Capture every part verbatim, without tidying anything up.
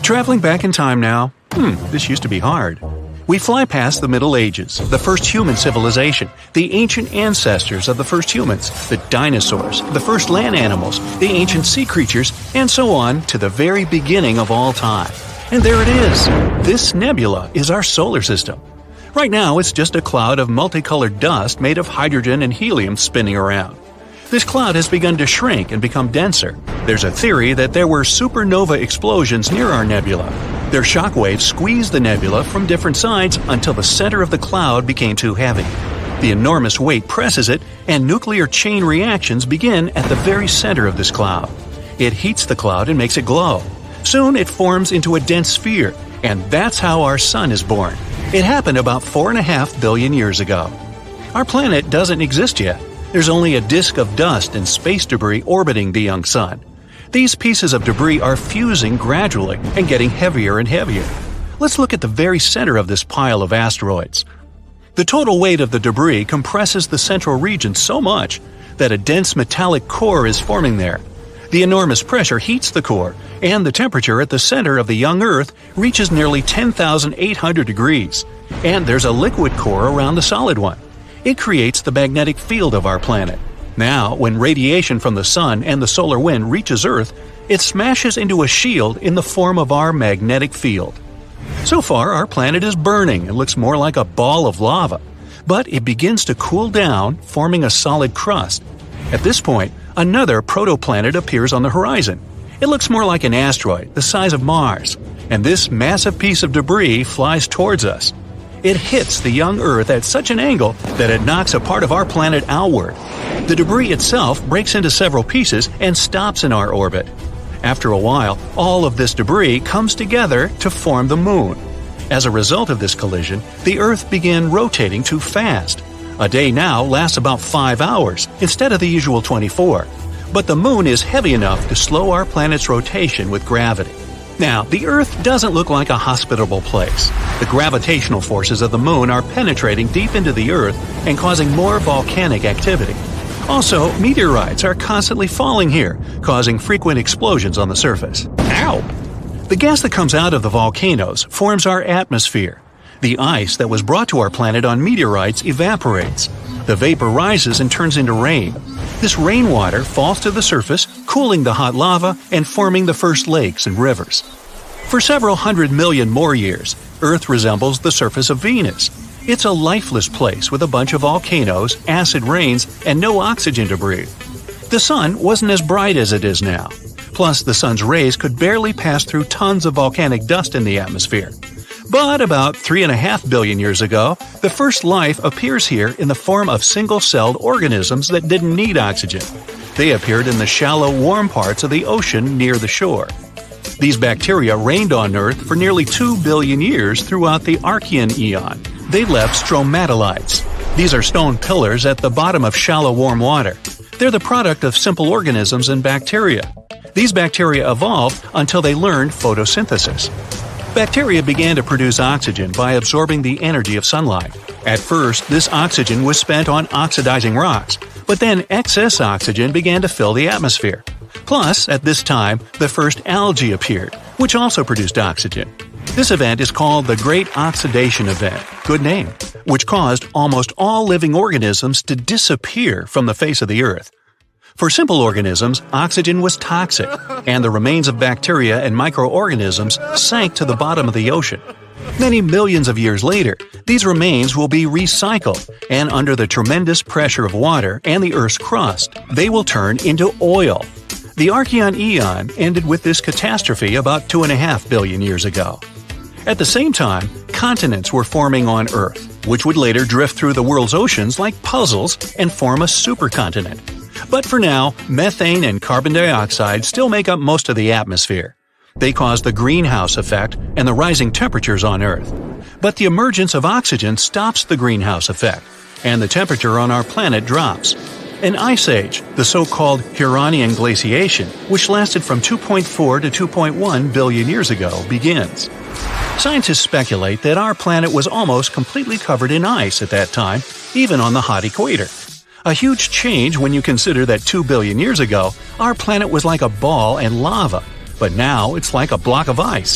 Traveling back in time now, hmm, this used to be hard. We fly past the Middle Ages, the first human civilization, the ancient ancestors of the first humans, the dinosaurs, the first land animals, the ancient sea creatures, and so on to the very beginning of all time. And there it is. This nebula is our solar system. Right now, it's just a cloud of multicolored dust made of hydrogen and helium spinning around. This cloud has begun to shrink and become denser. There's a theory that there were supernova explosions near our nebula. Their shockwaves squeezed the nebula from different sides until the center of the cloud became too heavy. The enormous weight presses it, and nuclear chain reactions begin at the very center of this cloud. It heats the cloud and makes it glow. Soon it forms into a dense sphere, and that's how our sun is born. It happened about four and a half billion years ago. Our planet doesn't exist yet. There's only a disk of dust and space debris orbiting the young sun. These pieces of debris are fusing gradually and getting heavier and heavier. Let's look at the very center of this pile of asteroids. The total weight of the debris compresses the central region so much that a dense metallic core is forming there. The enormous pressure heats the core, and the temperature at the center of the young Earth reaches nearly ten thousand eight hundred degrees. And there's a liquid core around the solid one. It creates the magnetic field of our planet. Now, when radiation from the sun and the solar wind reaches Earth, it smashes into a shield in the form of our magnetic field. So far, our planet is burning and looks more like a ball of lava. But it begins to cool down, forming a solid crust. At this point, another protoplanet appears on the horizon. It looks more like an asteroid, the size of Mars. And this massive piece of debris flies towards us. It hits the young Earth at such an angle that it knocks a part of our planet outward. The debris itself breaks into several pieces and stops in our orbit. After a while, all of this debris comes together to form the Moon. As a result of this collision, the Earth began rotating too fast. A day now lasts about five hours instead of the usual twenty-four. But the Moon is heavy enough to slow our planet's rotation with gravity. Now, the Earth doesn't look like a hospitable place. The gravitational forces of the Moon are penetrating deep into the Earth and causing more volcanic activity. Also, meteorites are constantly falling here, causing frequent explosions on the surface. Ow! The gas that comes out of the volcanoes forms our atmosphere. The ice that was brought to our planet on meteorites evaporates. The vapor rises and turns into rain. This rainwater falls to the surface, cooling the hot lava and forming the first lakes and rivers. For several hundred million more years, Earth resembles the surface of Venus. It's a lifeless place with a bunch of volcanoes, acid rains, and no oxygen to breathe. The sun wasn't as bright as it is now. Plus, the sun's rays could barely pass through tons of volcanic dust in the atmosphere. But about three and a half billion years ago, the first life appears here in the form of single-celled organisms that didn't need oxygen. They appeared in the shallow, warm parts of the ocean near the shore. These bacteria reigned on Earth for nearly two billion years throughout the Archean eon. They left stromatolites. These are stone pillars at the bottom of shallow, warm water. They're the product of simple organisms and bacteria. These bacteria evolved until they learned photosynthesis. Bacteria began to produce oxygen by absorbing the energy of sunlight. At first, this oxygen was spent on oxidizing rocks, but then excess oxygen began to fill the atmosphere. Plus, at this time, the first algae appeared, which also produced oxygen. This event is called the Great Oxidation Event, good name, which caused almost all living organisms to disappear from the face of the Earth. For simple organisms, oxygen was toxic, and the remains of bacteria and microorganisms sank to the bottom of the ocean. Many millions of years later, these remains will be recycled, and under the tremendous pressure of water and the Earth's crust, they will turn into oil. The Archean eon ended with this catastrophe about two and a half billion years ago. At the same time, continents were forming on Earth, which would later drift through the world's oceans like puzzles and form a supercontinent. But for now, methane and carbon dioxide still make up most of the atmosphere. They cause the greenhouse effect and the rising temperatures on Earth. But the emergence of oxygen stops the greenhouse effect, and the temperature on our planet drops. An ice age, the so-called Huronian glaciation, which lasted from two point four to two point one billion years ago, begins. Scientists speculate that our planet was almost completely covered in ice at that time, even on the hot equator. A huge change when you consider that two billion years ago, our planet was like a ball and lava, but now it's like a block of ice.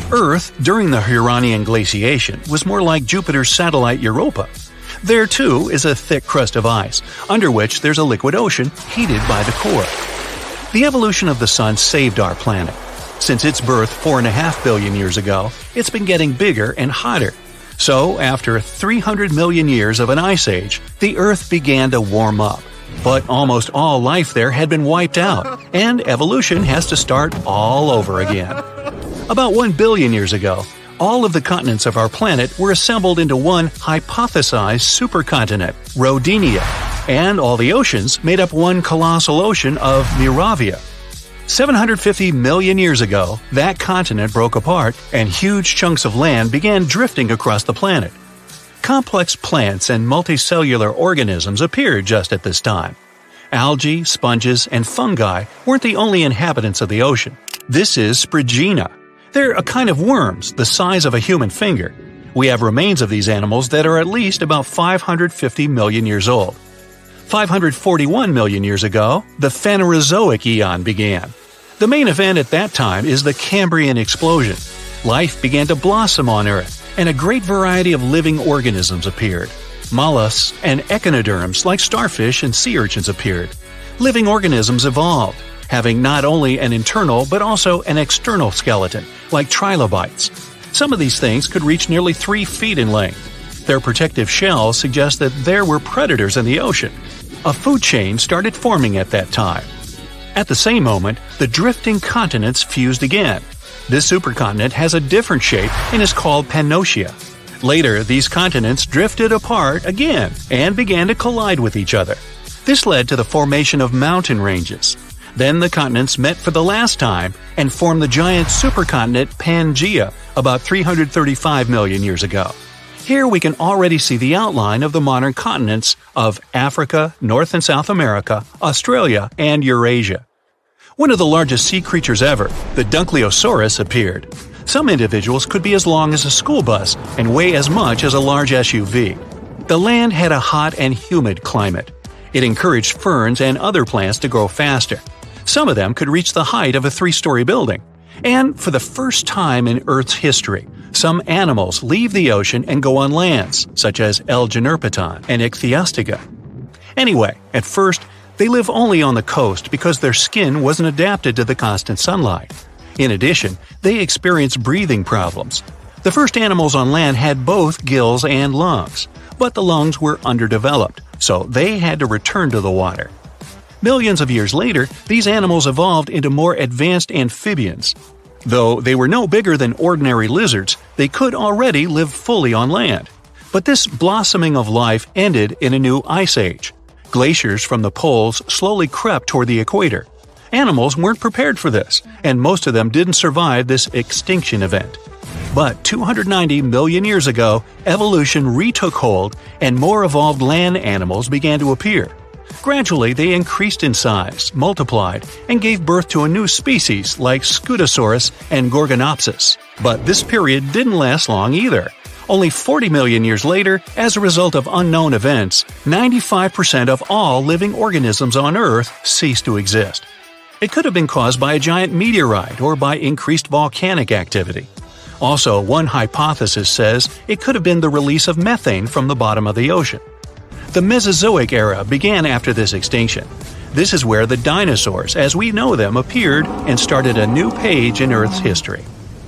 Earth, during the Huronian glaciation, was more like Jupiter's satellite Europa. There, too, is a thick crust of ice, under which there's a liquid ocean heated by the core. The evolution of the Sun saved our planet. Since its birth four and a half billion years ago, it's been getting bigger and hotter. So, after three hundred million years of an ice age, the Earth began to warm up. But almost all life there had been wiped out, and evolution has to start all over again. About one billion years ago, all of the continents of our planet were assembled into one hypothesized supercontinent, Rodinia, and all the oceans made up one colossal ocean of Miravia. seven hundred fifty million years ago, that continent broke apart and huge chunks of land began drifting across the planet. Complex plants and multicellular organisms appeared just at this time. Algae, sponges, and fungi weren't the only inhabitants of the ocean. This is Sprigina. They're a kind of worms the size of a human finger. We have remains of these animals that are at least about five hundred fifty million years old. five hundred forty-one million years ago, the Phanerozoic Eon began. The main event at that time is the Cambrian explosion. Life began to blossom on Earth, and a great variety of living organisms appeared. Mollusks and echinoderms like starfish and sea urchins appeared. Living organisms evolved, having not only an internal but also an external skeleton, like trilobites. Some of these things could reach nearly three feet in length. Their protective shells suggest that there were predators in the ocean. A food chain started forming at that time. At the same moment, the drifting continents fused again. This supercontinent has a different shape and is called Pannotia. Later, these continents drifted apart again and began to collide with each other. This led to the formation of mountain ranges. Then the continents met for the last time and formed the giant supercontinent Pangaea about three hundred thirty-five million years ago. Here we can already see the outline of the modern continents of Africa, North and South America, Australia, and Eurasia. One of the largest sea creatures ever, the Dunkleosaurus, appeared. Some individuals could be as long as a school bus and weigh as much as a large S U V. The land had a hot and humid climate. It encouraged ferns and other plants to grow faster. Some of them could reach the height of a three-story building. And for the first time in Earth's history, some animals leave the ocean and go on lands, such as L. generpeton and Ichthyostega. Anyway, at first, they live only on the coast because their skin wasn't adapted to the constant sunlight. In addition, they experience breathing problems. The first animals on land had both gills and lungs, but the lungs were underdeveloped, so they had to return to the water. Millions of years later, these animals evolved into more advanced amphibians. Though they were no bigger than ordinary lizards, they could already live fully on land. But this blossoming of life ended in a new ice age. Glaciers from the poles slowly crept toward the equator. Animals weren't prepared for this, and most of them didn't survive this extinction event. But two hundred ninety million years ago, evolution retook hold and more evolved land animals began to appear. Gradually, they increased in size, multiplied, and gave birth to a new species like Scutosaurus and Gorgonopsis. But this period didn't last long either. Only forty million years later, as a result of unknown events, ninety-five percent of all living organisms on Earth ceased to exist. It could have been caused by a giant meteorite or by increased volcanic activity. Also, one hypothesis says it could have been the release of methane from the bottom of the ocean. The Mesozoic era began after this extinction. This is where the dinosaurs, as we know them, appeared and started a new page in Earth's history.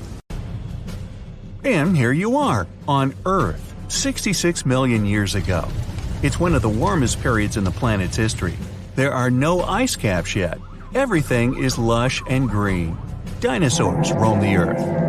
And here you are, on Earth, sixty-six million years ago. It's one of the warmest periods in the planet's history. There are no ice caps yet. Everything is lush and green. Dinosaurs roam the Earth.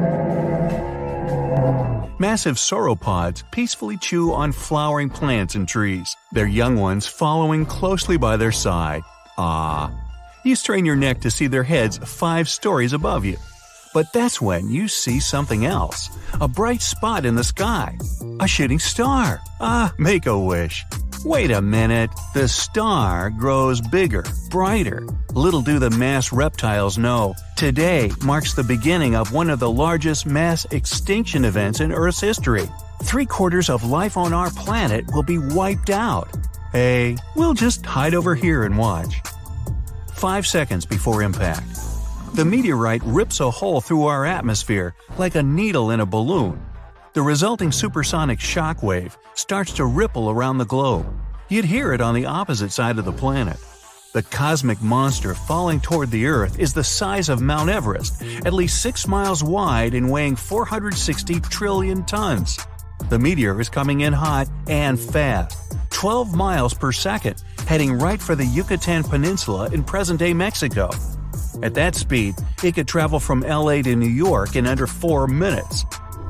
Massive sauropods peacefully chew on flowering plants and trees, their young ones following closely by their side. Ah. You strain your neck to see their heads five stories above you. But that's when you see something else. A bright spot in the sky. A shooting star. Ah, make a wish. Wait a minute. The star grows bigger, brighter. Little do the mass reptiles know, today marks the beginning of one of the largest mass extinction events in Earth's history. Three-quarters of life on our planet will be wiped out. Hey, we'll just hide over here and watch. Five seconds before impact. The meteorite rips a hole through our atmosphere like a needle in a balloon. The resulting supersonic shock wave starts to ripple around the globe. You'd hear it on the opposite side of the planet. The cosmic monster falling toward the Earth is the size of Mount Everest, at least six miles wide and weighing four hundred sixty trillion tons. The meteor is coming in hot and fast, twelve miles per second, heading right for the Yucatan Peninsula in present-day Mexico. At that speed, it could travel from L A to New York in under four minutes.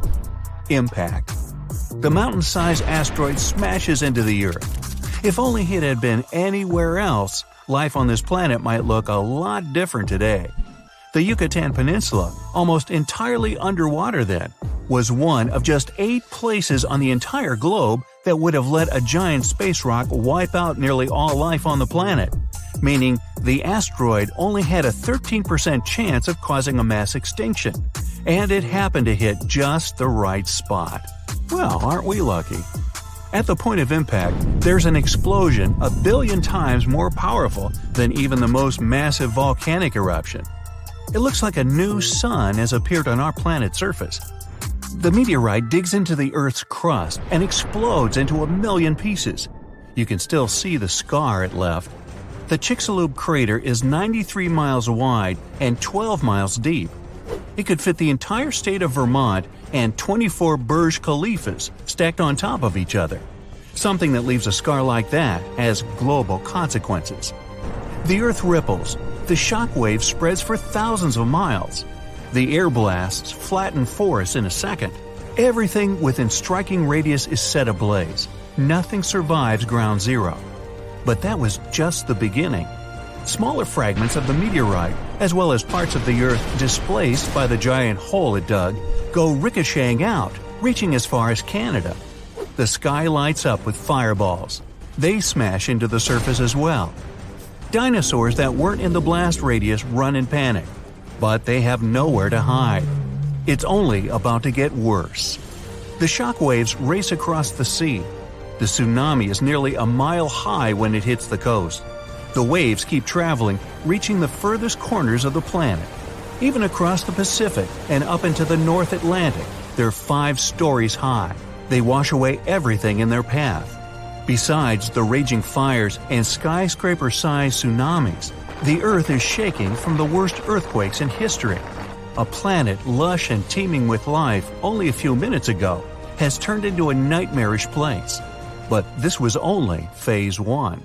Impact. The mountain-sized asteroid smashes into the Earth. If only it had been anywhere else, life on this planet might look a lot different today. The Yucatan Peninsula, almost entirely underwater then, was one of just eight places on the entire globe that would have let a giant space rock wipe out nearly all life on the planet, meaning the asteroid only had a thirteen percent chance of causing a mass extinction, and it happened to hit just the right spot. Well, aren't we lucky? At the point of impact, there's an explosion a billion times more powerful than even the most massive volcanic eruption. It looks like a new sun has appeared on our planet's surface. The meteorite digs into the Earth's crust and explodes into a million pieces. You can still see the scar it left. The Chicxulub crater is ninety-three miles wide and twelve miles deep. It could fit the entire state of Vermont and twenty-four Burj Khalifas stacked on top of each other. Something that leaves a scar like that has global consequences. The Earth ripples. The shock wave spreads for thousands of miles. The air blasts flatten forests in a second. Everything within striking radius is set ablaze. Nothing survives ground zero. But that was just the beginning. Smaller fragments of the meteorite, as well as parts of the Earth displaced by the giant hole it dug, go ricocheting out, reaching as far as Canada. The sky lights up with fireballs. They smash into the surface as well. Dinosaurs that weren't in the blast radius run in panic, but they have nowhere to hide. It's only about to get worse. The shock waves race across the sea. The tsunami is nearly a mile high when it hits the coast. The waves keep traveling, reaching the furthest corners of the planet. Even across the Pacific and up into the North Atlantic, they're five stories high. They wash away everything in their path. Besides the raging fires and skyscraper-sized tsunamis, the Earth is shaking from the worst earthquakes in history. A planet lush and teeming with life only a few minutes ago has turned into a nightmarish place. But this was only phase one.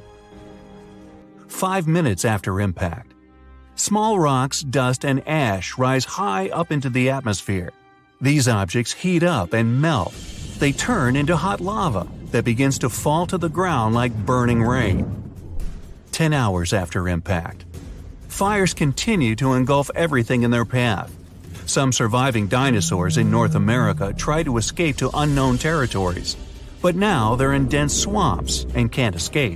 Five minutes after impact. Small rocks, dust, and ash rise high up into the atmosphere. These objects heat up and melt. They turn into hot lava that begins to fall to the ground like burning rain. Ten hours after impact. Fires continue to engulf everything in their path. Some surviving dinosaurs in North America try to escape to unknown territories, but now they're in dense swamps and can't escape.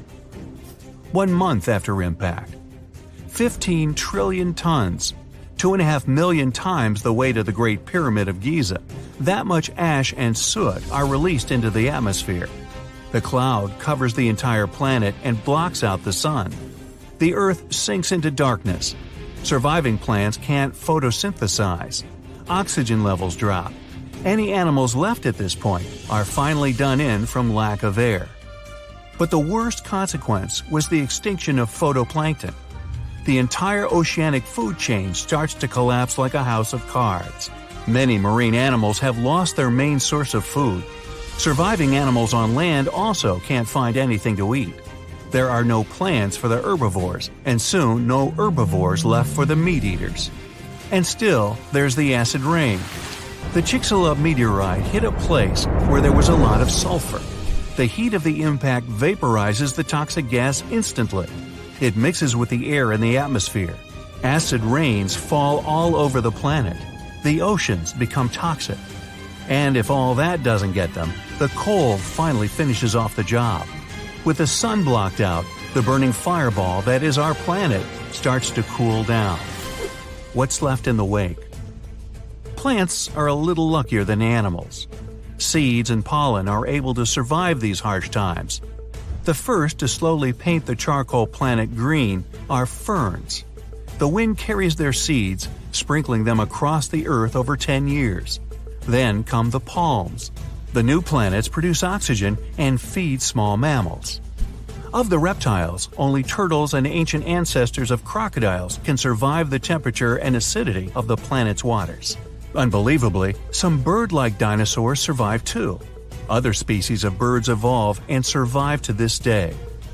One month after impact. fifteen trillion tons, two and a half million times the weight of the Great Pyramid of Giza. That much ash and soot are released into the atmosphere. The cloud covers the entire planet and blocks out the sun. The Earth sinks into darkness. Surviving plants can't photosynthesize. Oxygen levels drop. Any animals left at this point are finally done in from lack of air. But the worst consequence was the extinction of phytoplankton. The entire oceanic food chain starts to collapse like a house of cards. Many marine animals have lost their main source of food. Surviving animals on land also can't find anything to eat. There are no plants for the herbivores, and soon no herbivores left for the meat-eaters. And still, there's the acid rain. The Chicxulub meteorite hit a place where there was a lot of sulfur. The heat of the impact vaporizes the toxic gas instantly. It mixes with the air in the atmosphere. Acid rains fall all over the planet. The oceans become toxic. And if all that doesn't get them, the cold finally finishes off the job. With the sun blocked out, the burning fireball that is our planet starts to cool down. What's left in the wake? Plants are a little luckier than animals. Seeds and pollen are able to survive these harsh times. The first to slowly paint the charcoal planet green are ferns. The wind carries their seeds, sprinkling them across the earth over ten years. Then come the palms. The new planets produce oxygen and feed small mammals. Of the reptiles, only turtles and ancient ancestors of crocodiles can survive the temperature and acidity of the planet's waters. Unbelievably, some bird-like dinosaurs survive too. Other species of birds evolve and survive to this day.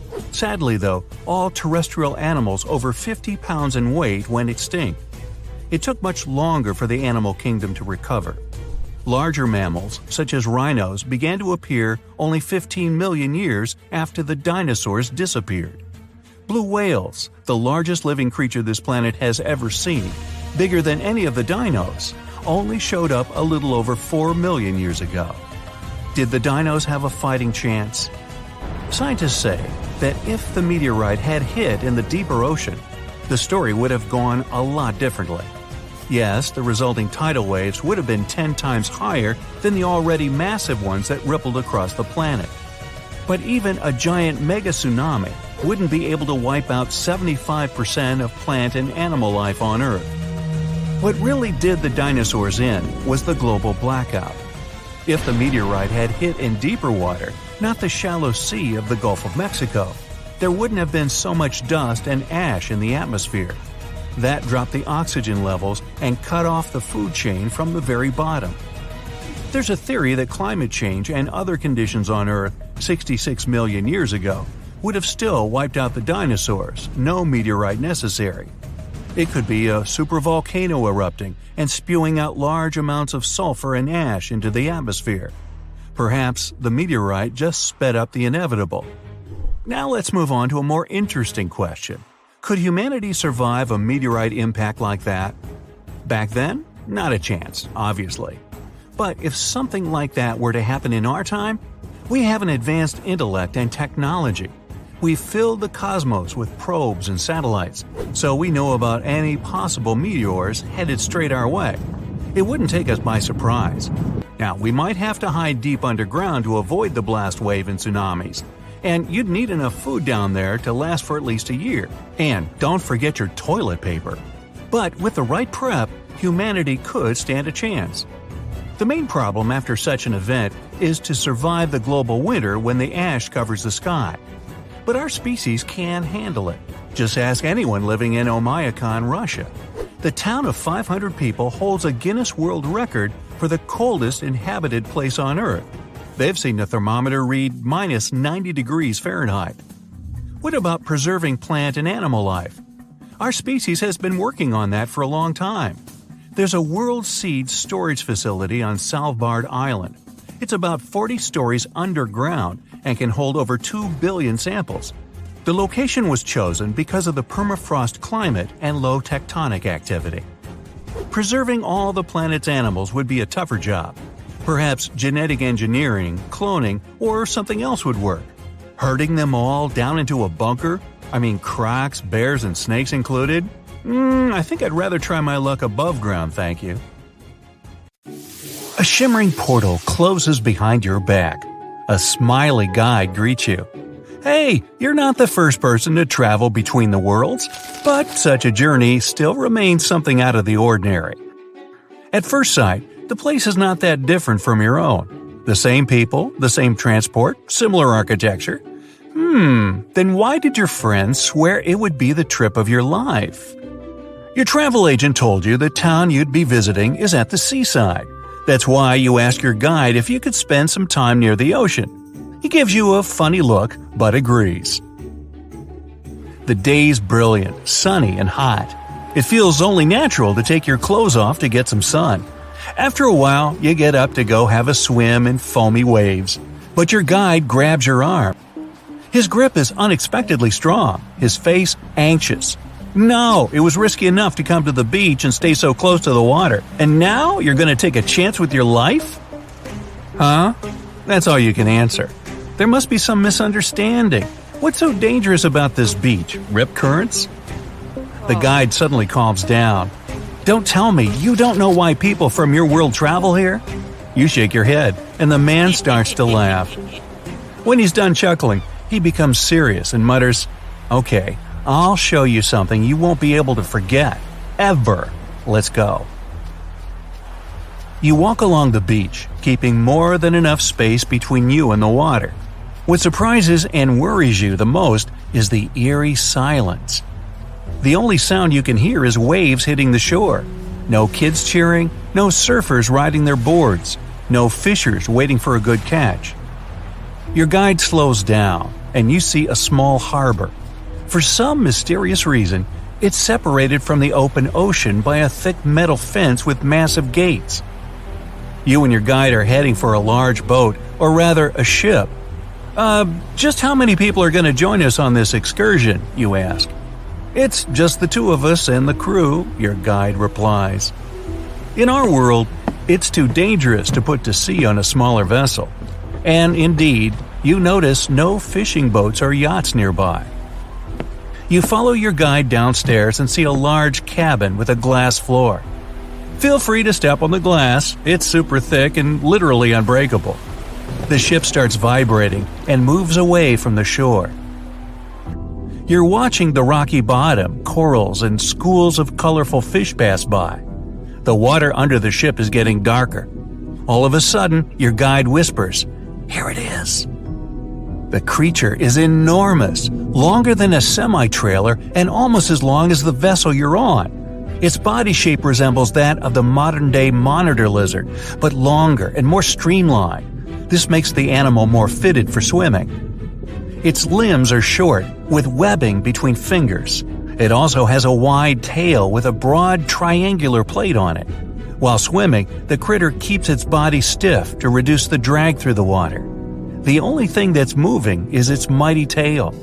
Sadly though, all terrestrial animals over fifty pounds in weight went extinct. It took much longer for the animal kingdom to recover. Larger mammals, such as rhinos, began to appear only fifteen million years after the dinosaurs disappeared. Blue whales, the largest living creature this planet has ever seen, bigger than any of the dinos, only showed up a little over four million years ago. Did the dinos have a fighting chance? Scientists say that if the meteorite had hit in the deeper ocean, the story would have gone a lot differently. Yes, the resulting tidal waves would have been ten times higher than the already massive ones that rippled across the planet. But even a giant mega tsunami wouldn't be able to wipe out seventy-five percent of plant and animal life on Earth. What really did the dinosaurs in was the global blackout. If the meteorite had hit in deeper water, not the shallow sea of the Gulf of Mexico, there wouldn't have been so much dust and ash in the atmosphere. That dropped the oxygen levels and cut off the food chain from the very bottom. There's a theory that climate change and other conditions on Earth sixty-six million years ago would have still wiped out the dinosaurs, no meteorite necessary. It could be a supervolcano erupting and spewing out large amounts of sulfur and ash into the atmosphere. Perhaps the meteorite just sped up the inevitable. Now let's move on to a more interesting question. Could humanity survive a meteorite impact like that? Back then, not a chance, obviously. But if something like that were to happen in our time, we have an advanced intellect and technology. We've filled the cosmos with probes and satellites, so we know about any possible meteors headed straight our way. It wouldn't take us by surprise. Now, we might have to hide deep underground to avoid the blast wave and tsunamis. And you'd need enough food down there to last for at least a year. And don't forget your toilet paper. But with the right prep, humanity could stand a chance. The main problem after such an event is to survive the global winter when the ash covers the sky. But our species can handle it. Just ask anyone living in Oymyakon, Russia. The town of five hundred people holds a Guinness World Record for the coldest inhabited place on Earth. They've seen the thermometer read minus ninety degrees Fahrenheit. What about preserving plant and animal life? Our species has been working on that for a long time. There's a World Seed storage facility on Svalbard Island. It's about forty stories underground and can hold over two billion samples. The location was chosen because of the permafrost climate and low tectonic activity. Preserving all the planet's animals would be a tougher job. Perhaps genetic engineering, cloning, or something else would work. Herding them all down into a bunker? I mean crocs, bears, and snakes included? Mm, I think I'd rather try my luck above ground, thank you. A shimmering portal closes behind your back. A smiley guide greets you. Hey, you're not the first person to travel between the worlds, but such a journey still remains something out of the ordinary. At first sight, the place is not that different from your own. The same people, the same transport, similar architecture. Hmm, then why did your friends swear it would be the trip of your life? Your travel agent told you the town you'd be visiting is at the seaside. That's why you ask your guide if you could spend some time near the ocean. He gives you a funny look, but agrees. The day's brilliant, sunny, and hot. It feels only natural to take your clothes off to get some sun. After a while, you get up to go have a swim in foamy waves. But your guide grabs your arm. His grip is unexpectedly strong, his face anxious. No, it was risky enough to come to the beach and stay so close to the water. And now you're going to take a chance with your life? Huh? That's all you can answer. There must be some misunderstanding. What's so dangerous about this beach? Rip currents? The guide suddenly calms down. Don't tell me you don't know why people from your world travel here? You shake your head, and the man starts to laugh. When he's done chuckling, he becomes serious and mutters, Okay, I'll show you something you won't be able to forget. Ever. Let's go. You walk along the beach, keeping more than enough space between you and the water. What surprises and worries you the most is the eerie silence. The only sound you can hear is waves hitting the shore. No kids cheering, no surfers riding their boards, no fishers waiting for a good catch. Your guide slows down, and you see a small harbor. For some mysterious reason, it's separated from the open ocean by a thick metal fence with massive gates. You and your guide are heading for a large boat, or rather a ship. Uh, just how many people are going to join us on this excursion, you ask. It's just the two of us and the crew, your guide replies. In our world, it's too dangerous to put to sea on a smaller vessel. And indeed, you notice no fishing boats or yachts nearby. You follow your guide downstairs and see a large cabin with a glass floor. Feel free to step on the glass, it's super thick and literally unbreakable. The ship starts vibrating and moves away from the shore. You're watching the rocky bottom, corals, and schools of colorful fish pass by. The water under the ship is getting darker. All of a sudden, your guide whispers, "Here it is." The creature is enormous, longer than a semi-trailer and almost as long as the vessel you're on. Its body shape resembles that of the modern-day monitor lizard, but longer and more streamlined. This makes the animal more fitted for swimming. Its limbs are short, with webbing between fingers. It also has a wide tail with a broad triangular plate on it. While swimming, the critter keeps its body stiff to reduce the drag through the water. The only thing that's moving is its mighty tail.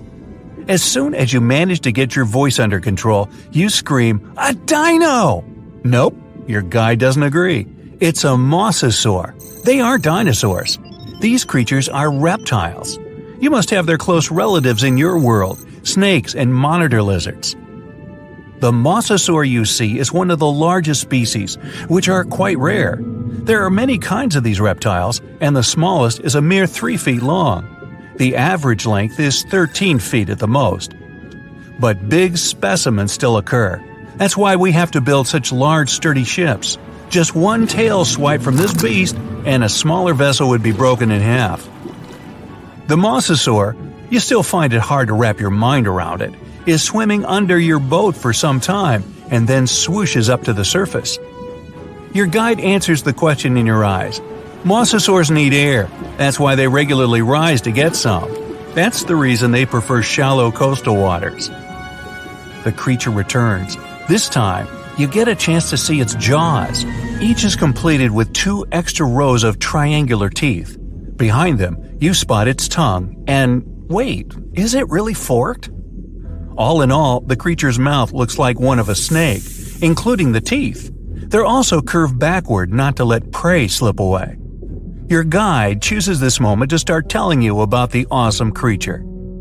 As soon as you manage to get your voice under control, you scream, "A dino!" Nope, your guide doesn't agree. It's a mosasaur. They aren't dinosaurs. These creatures are reptiles. You must have their close relatives in your world, snakes and monitor lizards. The mosasaur you see is one of the largest species, which are quite rare. There are many kinds of these reptiles, and the smallest is a mere three feet long. The average length is thirteen feet at the most. But big specimens still occur. That's why we have to build such large, sturdy ships. Just one tail swipe from this beast, and a smaller vessel would be broken in half. The mosasaur, you still find it hard to wrap your mind around it, is swimming under your boat for some time and then swooshes up to the surface. Your guide answers the question in your eyes. Mosasaurs need air. That's why they regularly rise to get some. That's the reason they prefer shallow coastal waters. The creature returns. This time, you get a chance to see its jaws. Each is completed with two extra rows of triangular teeth. Behind them, you spot its tongue, and wait, is it really forked? All in all, the creature's mouth looks like one of a snake, including the teeth. They're also curved backward not to let prey slip away. Your guide chooses this moment to start telling you about the awesome creature.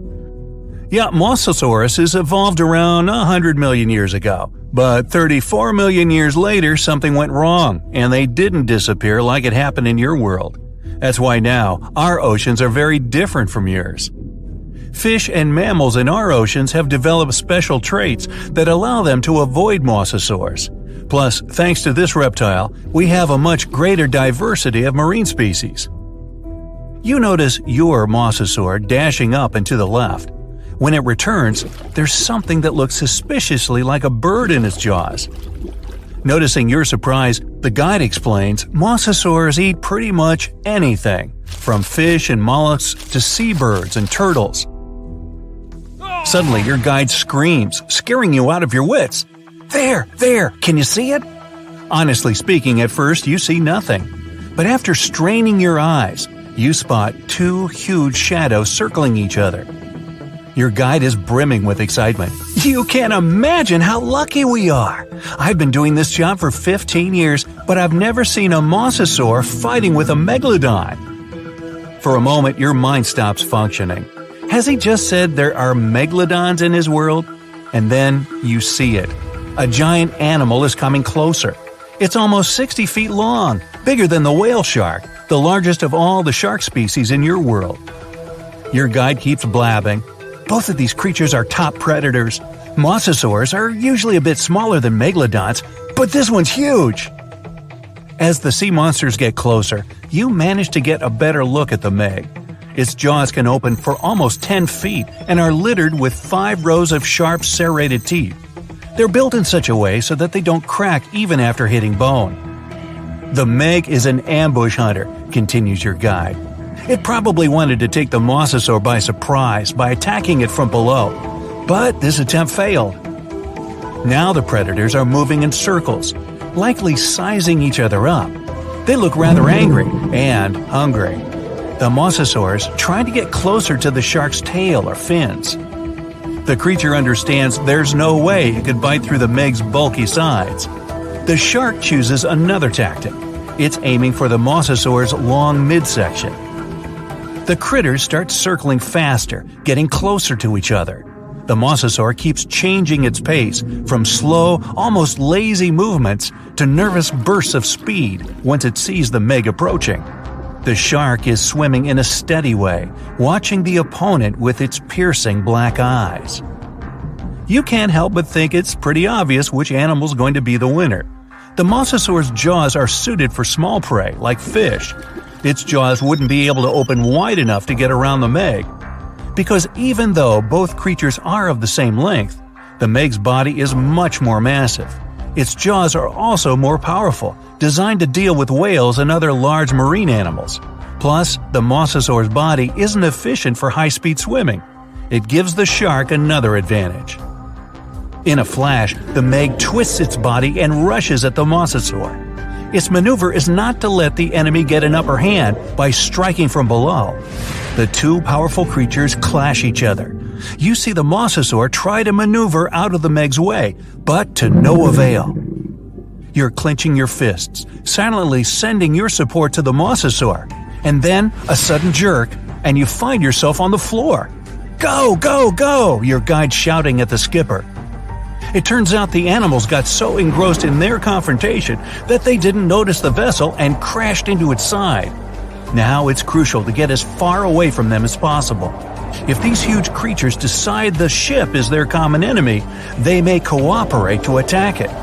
Yeah, Mosasaurus evolved around one hundred million years ago, but thirty-four million years later something went wrong, and they didn't disappear like it happened in your world. That's why now our oceans are very different from yours. Fish and mammals in our oceans have developed special traits that allow them to avoid mosasaurs. Plus, thanks to this reptile, we have a much greater diversity of marine species. You notice your mosasaur dashing up and to the left. When it returns, there's something that looks suspiciously like a bird in its jaws. Noticing your surprise, the guide explains mosasaurs eat pretty much anything, from fish and mollusks to seabirds and turtles. Suddenly, your guide screams, scaring you out of your wits. There, there, can you see it? Honestly speaking, at first you see nothing. But after straining your eyes, you spot two huge shadows circling each other. Your guide is brimming with excitement. You can't imagine how lucky we are! I've been doing this job for fifteen years, but I've never seen a mosasaur fighting with a megalodon. For a moment, your mind stops functioning. Has he just said there are megalodons in his world? And then you see it. A giant animal is coming closer. It's almost sixty feet long, bigger than the whale shark, the largest of all the shark species in your world. Your guide keeps blabbing. Both of these creatures are top predators. Mosasaurs are usually a bit smaller than megalodons, but this one's huge! As the sea monsters get closer, you manage to get a better look at the Meg. Its jaws can open for almost ten feet and are littered with five rows of sharp serrated teeth. They're built in such a way so that they don't crack even after hitting bone. The Meg is an ambush hunter, continues your guide. It probably wanted to take the mosasaur by surprise by attacking it from below, but this attempt failed. Now the predators are moving in circles, likely sizing each other up. They look rather angry and hungry. The mosasaurs trying to get closer to the shark's tail or fins. The creature understands there's no way it could bite through the Meg's bulky sides. The shark chooses another tactic. It's aiming for the mosasaur's long midsection. The critters start circling faster, getting closer to each other. The mosasaur keeps changing its pace from slow, almost lazy movements to nervous bursts of speed once it sees the Meg approaching. The shark is swimming in a steady way, watching the opponent with its piercing black eyes. You can't help but think it's pretty obvious which animal's going to be the winner. The mosasaur's jaws are suited for small prey, like fish. Its jaws wouldn't be able to open wide enough to get around the Meg. Because even though both creatures are of the same length, the Meg's body is much more massive. Its jaws are also more powerful, designed to deal with whales and other large marine animals. Plus, the mosasaur's body isn't efficient for high-speed swimming. It gives the shark another advantage. In a flash, the Meg twists its body and rushes at the mosasaur. Its maneuver is not to let the enemy get an upper hand by striking from below. The two powerful creatures clash each other. You see the mosasaur try to maneuver out of the Meg's way, but to no avail. You're clenching your fists, silently sending your support to the mosasaur, and then a sudden jerk, and you find yourself on the floor. "Go, go, go!" your guide shouting at the skipper. It turns out the animals got so engrossed in their confrontation that they didn't notice the vessel and crashed into its side. Now it's crucial to get as far away from them as possible. If these huge creatures decide the ship is their common enemy, they may cooperate to attack it.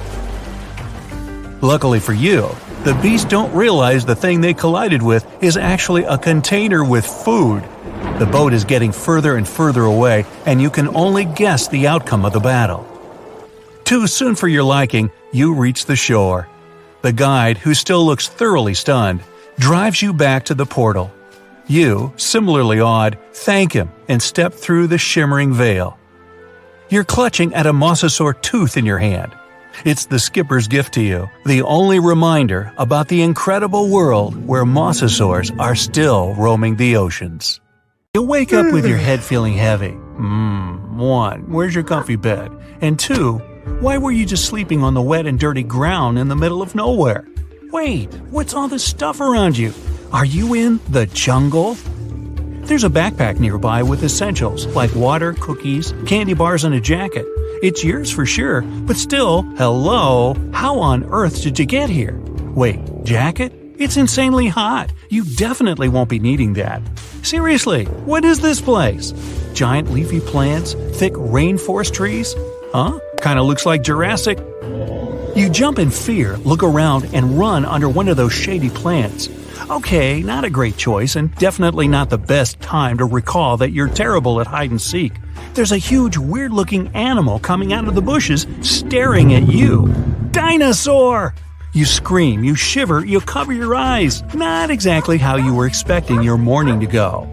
Luckily for you, the beasts don't realize the thing they collided with is actually a container with food. The boat is getting further and further away, and you can only guess the outcome of the battle. Too soon for your liking, you reach the shore. The guide, who still looks thoroughly stunned, drives you back to the portal. You, similarly awed, thank him and step through the shimmering veil. You're clutching at a mosasaur tooth in your hand. It's the skipper's gift to you, the only reminder about the incredible world where mosasaurs are still roaming the oceans. You wake up with your head feeling heavy. Mmm, one, where's your comfy bed? And two, why were you just sleeping on the wet and dirty ground in the middle of nowhere? Wait, what's all this stuff around you? Are you in the jungle? There's a backpack nearby with essentials like water, cookies, candy bars, and a jacket. It's yours for sure, but still, hello, how on earth did you get here? Wait, jacket? It's insanely hot. You definitely won't be needing that. Seriously, what is this place? Giant leafy plants? Thick rainforest trees? Huh? Kinda looks like Jurassic. You jump in fear, look around, and run under one of those shady plants. Okay, not a great choice, and definitely not the best time to recall that you're terrible at hide-and-seek. There's a huge, weird-looking animal coming out of the bushes, staring at you. Dinosaur! You scream, you shiver, you cover your eyes. Not exactly how you were expecting your morning to go.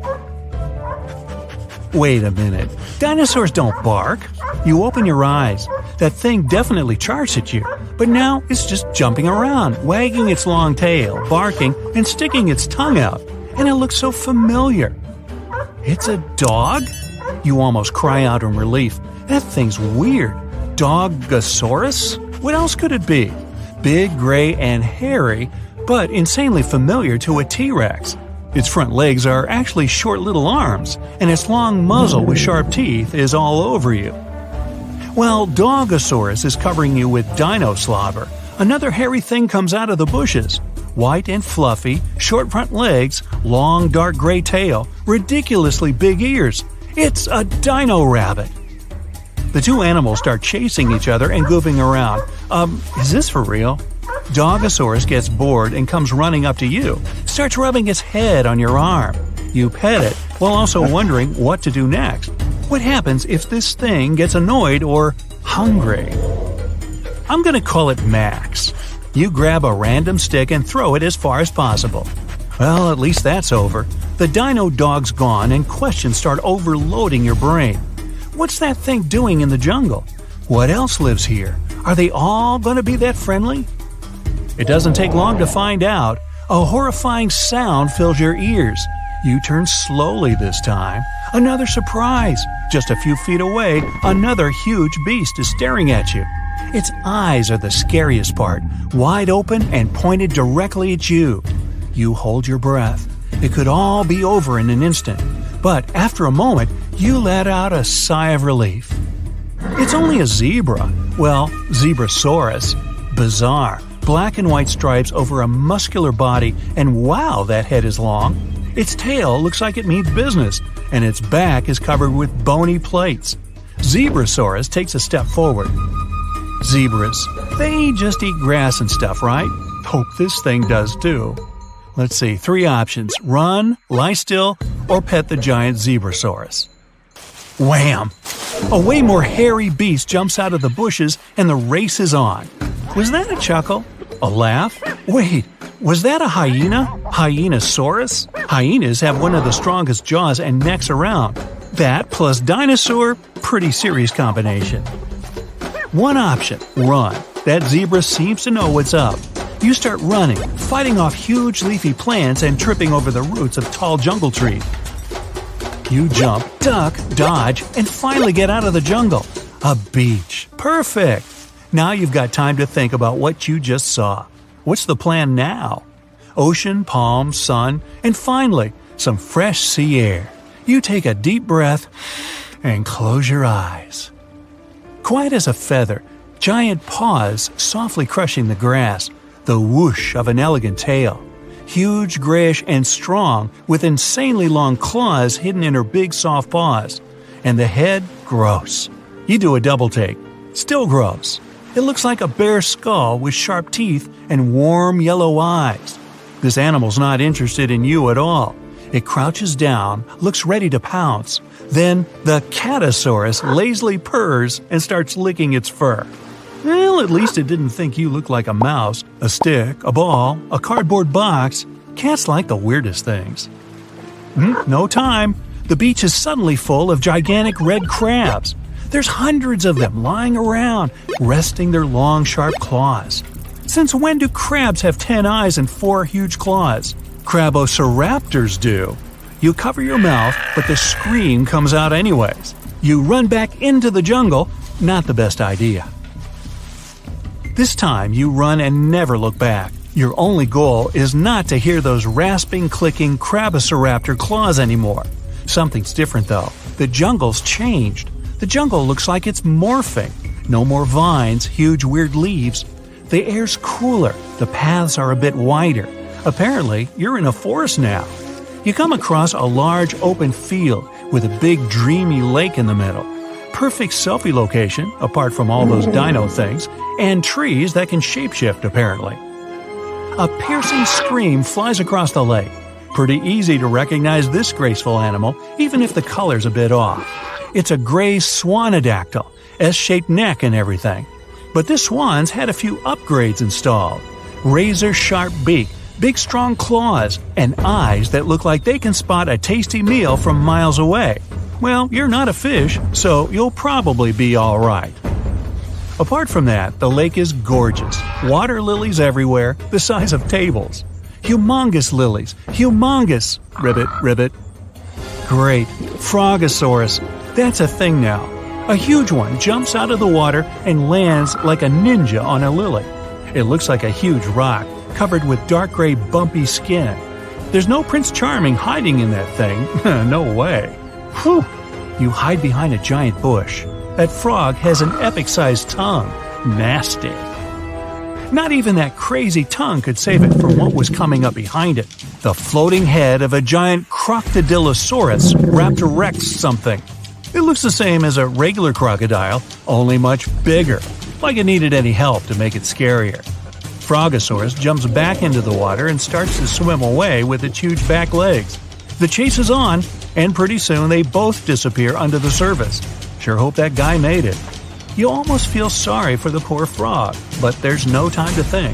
Wait a minute. Dinosaurs don't bark. You open your eyes. That thing definitely charged at you, but now it's just jumping around, wagging its long tail, barking, and sticking its tongue out. And it looks so familiar. It's a dog? You almost cry out in relief. That thing's weird. Dogosaurus? What else could it be? Big, gray, and hairy, but insanely familiar to a T-Rex. Its front legs are actually short little arms, and its long muzzle with sharp teeth is all over you. Well, Dogosaurus is covering you with dino slobber. Another hairy thing comes out of the bushes. White and fluffy, short front legs, long dark gray tail, ridiculously big ears, It's a dino rabbit! The two animals start chasing each other and goofing around. Um, is this for real? Dogosaurus gets bored and comes running up to you, starts rubbing its head on your arm. You pet it while also wondering what to do next. What happens if this thing gets annoyed or hungry? I'm gonna call it Max. You grab a random stick and throw it as far as possible. Well, at least that's over. The dino dog's gone and questions start overloading your brain. What's that thing doing in the jungle? What else lives here? Are they all gonna be that friendly? It doesn't take long to find out. A horrifying sound fills your ears. You turn slowly this time. Another surprise. Just a few feet away, another huge beast is staring at you. Its eyes are the scariest part, wide open and pointed directly at you. You hold your breath. It could all be over in an instant. But after a moment, you let out a sigh of relief. It's only a zebra. Well, Zebrasaurus. Bizarre. Black and white stripes over a muscular body, and wow, that head is long. Its tail looks like it means business, and its back is covered with bony plates. Zebrasaurus takes a step forward. Zebras, they just eat grass and stuff, right? Hope this thing does too. Let's see, three options: run, lie still, or pet the giant Zebrasaurus. Wham! A way more hairy beast jumps out of the bushes and the race is on. Was that a chuckle? A laugh? Wait, was that a hyena? Hyenasaurus? Hyenas have one of the strongest jaws and necks around. That plus dinosaur, pretty serious combination. One option, run. That zebra seems to know what's up. You start running, fighting off huge leafy plants and tripping over the roots of tall jungle trees. You jump, duck, dodge, and finally get out of the jungle. A beach. Perfect! Now you've got time to think about what you just saw. What's the plan now? Ocean, palm, sun, and finally, some fresh sea air. You take a deep breath and close your eyes. Quiet as a feather, giant paws softly crushing the grass, the whoosh of an elegant tail. Huge, grayish, and strong, with insanely long claws hidden in her big soft paws. And the head, gross. You do a double take. Still gross. It looks like a bear's skull with sharp teeth and warm yellow eyes. This animal's not interested in you at all. It crouches down, looks ready to pounce. Then the Catosaurus lazily purrs and starts licking its fur. Well, at least it didn't think you looked like a mouse, a stick, a ball, a cardboard box. Cats like the weirdest things. Mm, no time. The beach is suddenly full of gigantic red crabs. There's hundreds of them lying around, resting their long, sharp claws. Since when do crabs have ten eyes and four huge claws? Crabosoraptors do. You cover your mouth, but the scream comes out anyways. You run back into the jungle. Not the best idea. This time, you run and never look back. Your only goal is not to hear those rasping, clicking Crabosoraptor claws anymore. Something's different, though. The jungle's changed. The jungle looks like it's morphing. No more vines, huge weird leaves. The air's cooler. The paths are a bit wider. Apparently, you're in a forest now. You come across a large open field with a big dreamy lake in the middle. Perfect selfie location, apart from all those dino things, and trees that can shapeshift, apparently. A piercing scream flies across the lake. Pretty easy to recognize this graceful animal, even if the color's a bit off. It's a gray swanadactyl, S-shaped neck and everything. But this swan's had a few upgrades installed. Razor-sharp beak, big strong claws, and eyes that look like they can spot a tasty meal from miles away. Well, you're not a fish, so you'll probably be alright. Apart from that, the lake is gorgeous. Water lilies everywhere, the size of tables. Humongous lilies, humongous! Ribbit, ribbit. Great, Frogosaurus. That's a thing now. A huge one jumps out of the water and lands like a ninja on a lily. It looks like a huge rock, covered with dark gray bumpy skin. There's no Prince Charming hiding in that thing. No way. Whew! You hide behind a giant bush. That frog has an epic-sized tongue. Nasty. Not even that crazy tongue could save it from what was coming up behind it. The floating head of a giant Crocodilosaurus raptorex something. It looks the same as a regular crocodile, only much bigger, like it needed any help to make it scarier. Frogosaurus jumps back into the water and starts to swim away with its huge back legs. The chase is on, and pretty soon they both disappear under the surface. Sure hope that guy made it. You almost feel sorry for the poor frog, but there's no time to think.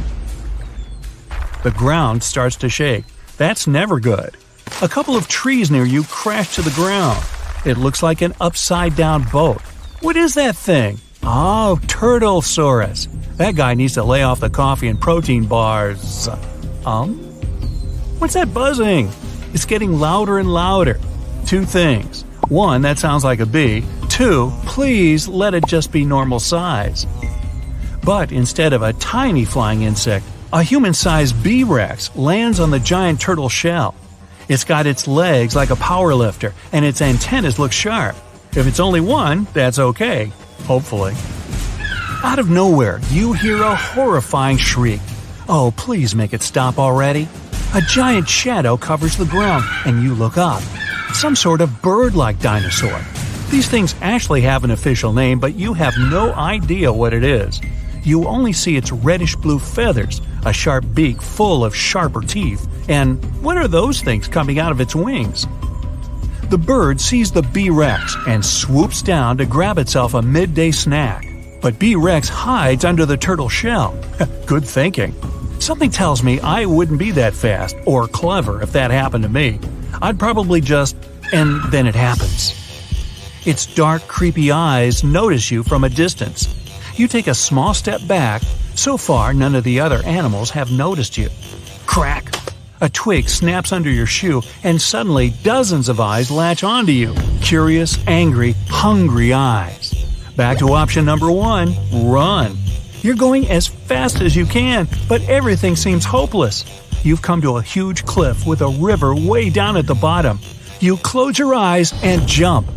The ground starts to shake. That's never good. A couple of trees near you crash to the ground. It looks like an upside-down boat. What is that thing? Oh, Turtlesaurus. That guy needs to lay off the coffee and protein bars. Um? What's that buzzing? It's getting louder and louder. Two things. One, that sounds like a bee. Two, please let it just be normal size. But instead of a tiny flying insect, a human-sized B-Rex lands on the giant turtle shell. It's got its legs like a powerlifter, and its antennas look sharp. If it's only one, that's okay. Hopefully. Out of nowhere, you hear a horrifying shriek. Oh, please make it stop already. A giant shadow covers the ground, and you look up. Some sort of bird-like dinosaur. These things actually have an official name, but you have no idea what it is. You only see its reddish-blue feathers, a sharp beak full of sharper teeth, and what are those things coming out of its wings? The bird sees the B-Rex and swoops down to grab itself a midday snack. But B-Rex hides under the turtle shell. Good thinking. Something tells me I wouldn't be that fast or clever if that happened to me. I'd probably just… and then it happens. Its dark, creepy eyes notice you from a distance. You take a small step back. So far, none of the other animals have noticed you. Crack! A twig snaps under your shoe, and suddenly dozens of eyes latch onto you. Curious, angry, hungry eyes. Back to option number one, run. You're going as fast as you can, but everything seems hopeless. You've come to a huge cliff with a river way down at the bottom. You close your eyes and jump.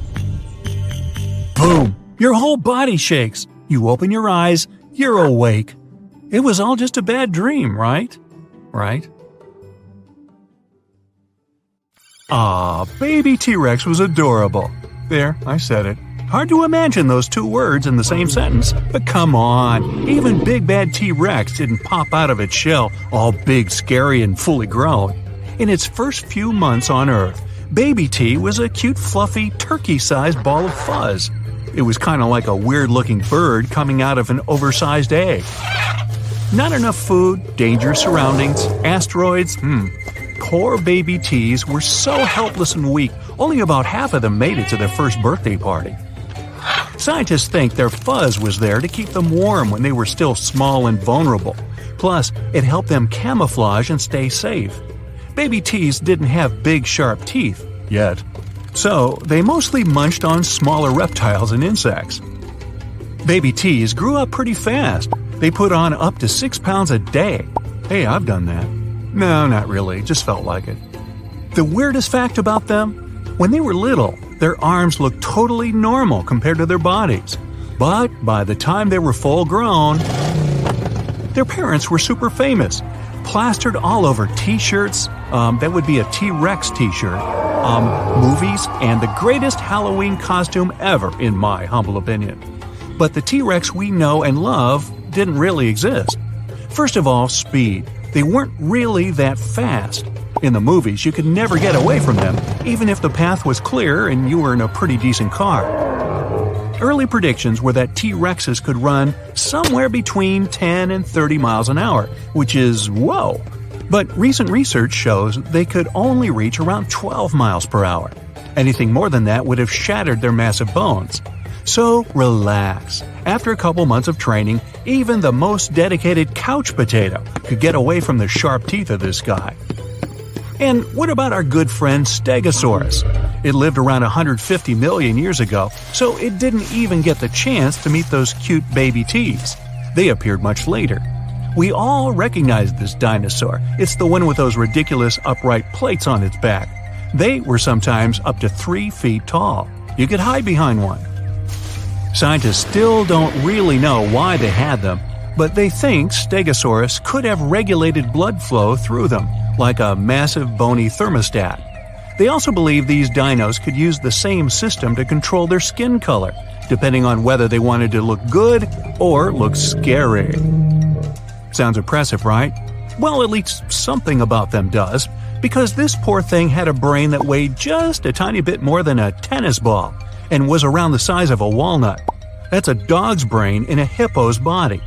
Boom! Your whole body shakes. You open your eyes, you're awake. It was all just a bad dream, right? Right? Ah, baby T-Rex was adorable. There, I said it. Hard to imagine those two words in the same sentence, but come on. Even Big Bad T-Rex didn't pop out of its shell all big, scary, and fully grown. In its first few months on Earth, Baby T was a cute, fluffy, turkey-sized ball of fuzz. It was kind of like a weird-looking bird coming out of an oversized egg. Not enough food, dangerous surroundings, asteroids, hmm. Poor baby T's were so helpless and weak, only about half of them made it to their first birthday party. Scientists think their fuzz was there to keep them warm when they were still small and vulnerable. Plus, it helped them camouflage and stay safe. Baby T's didn't have big, sharp teeth, yet. So, they mostly munched on smaller reptiles and insects. Baby T's grew up pretty fast. They put on up to six pounds a day. Hey, I've done that. No, not really, just felt like it. The weirdest fact about them? When they were little, their arms looked totally normal compared to their bodies. But by the time they were full grown, their parents were super famous. Plastered all over t-shirts, um, that would be a T-Rex t-shirt, um, movies, and the greatest Halloween costume ever, in my humble opinion. But the T-Rex we know and love didn't really exist. First of all, speed. They weren't really that fast. In the movies, you could never get away from them, even if the path was clear and you were in a pretty decent car. Early predictions were that T-Rexes could run somewhere between ten and thirty miles an hour, which is whoa. But recent research shows they could only reach around twelve miles per hour. Anything more than that would have shattered their massive bones. So relax. After a couple months of training, even the most dedicated couch potato could get away from the sharp teeth of this guy. And what about our good friend Stegosaurus? It lived around one hundred fifty million years ago, so it didn't even get the chance to meet those cute baby T's. They appeared much later. We all recognize this dinosaur. It's the one with those ridiculous upright plates on its back. They were sometimes up to three feet tall. You could hide behind one. Scientists still don't really know why they had them, but they think Stegosaurus could have regulated blood flow through them, like a massive bony thermostat. They also believe these dinos could use the same system to control their skin color, depending on whether they wanted to look good or look scary. Sounds impressive, right? Well, at least something about them does, because this poor thing had a brain that weighed just a tiny bit more than a tennis ball and was around the size of a walnut. That's a dog's brain in a hippo's body.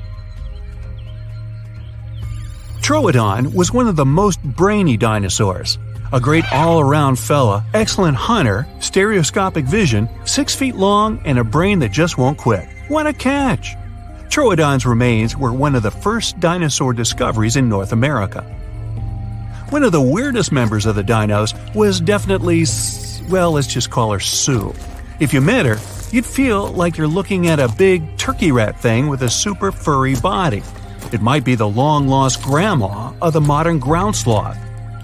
Troodon was one of the most brainy dinosaurs. A great all-around fella, excellent hunter, stereoscopic vision, six feet long, and a brain that just won't quit. What a catch! Troodon's remains were one of the first dinosaur discoveries in North America. One of the weirdest members of the dinos was definitely, well, let's just call her Sue. If you met her, you'd feel like you're looking at a big turkey rat thing with a super furry body. It might be the long-lost grandma of the modern ground sloth.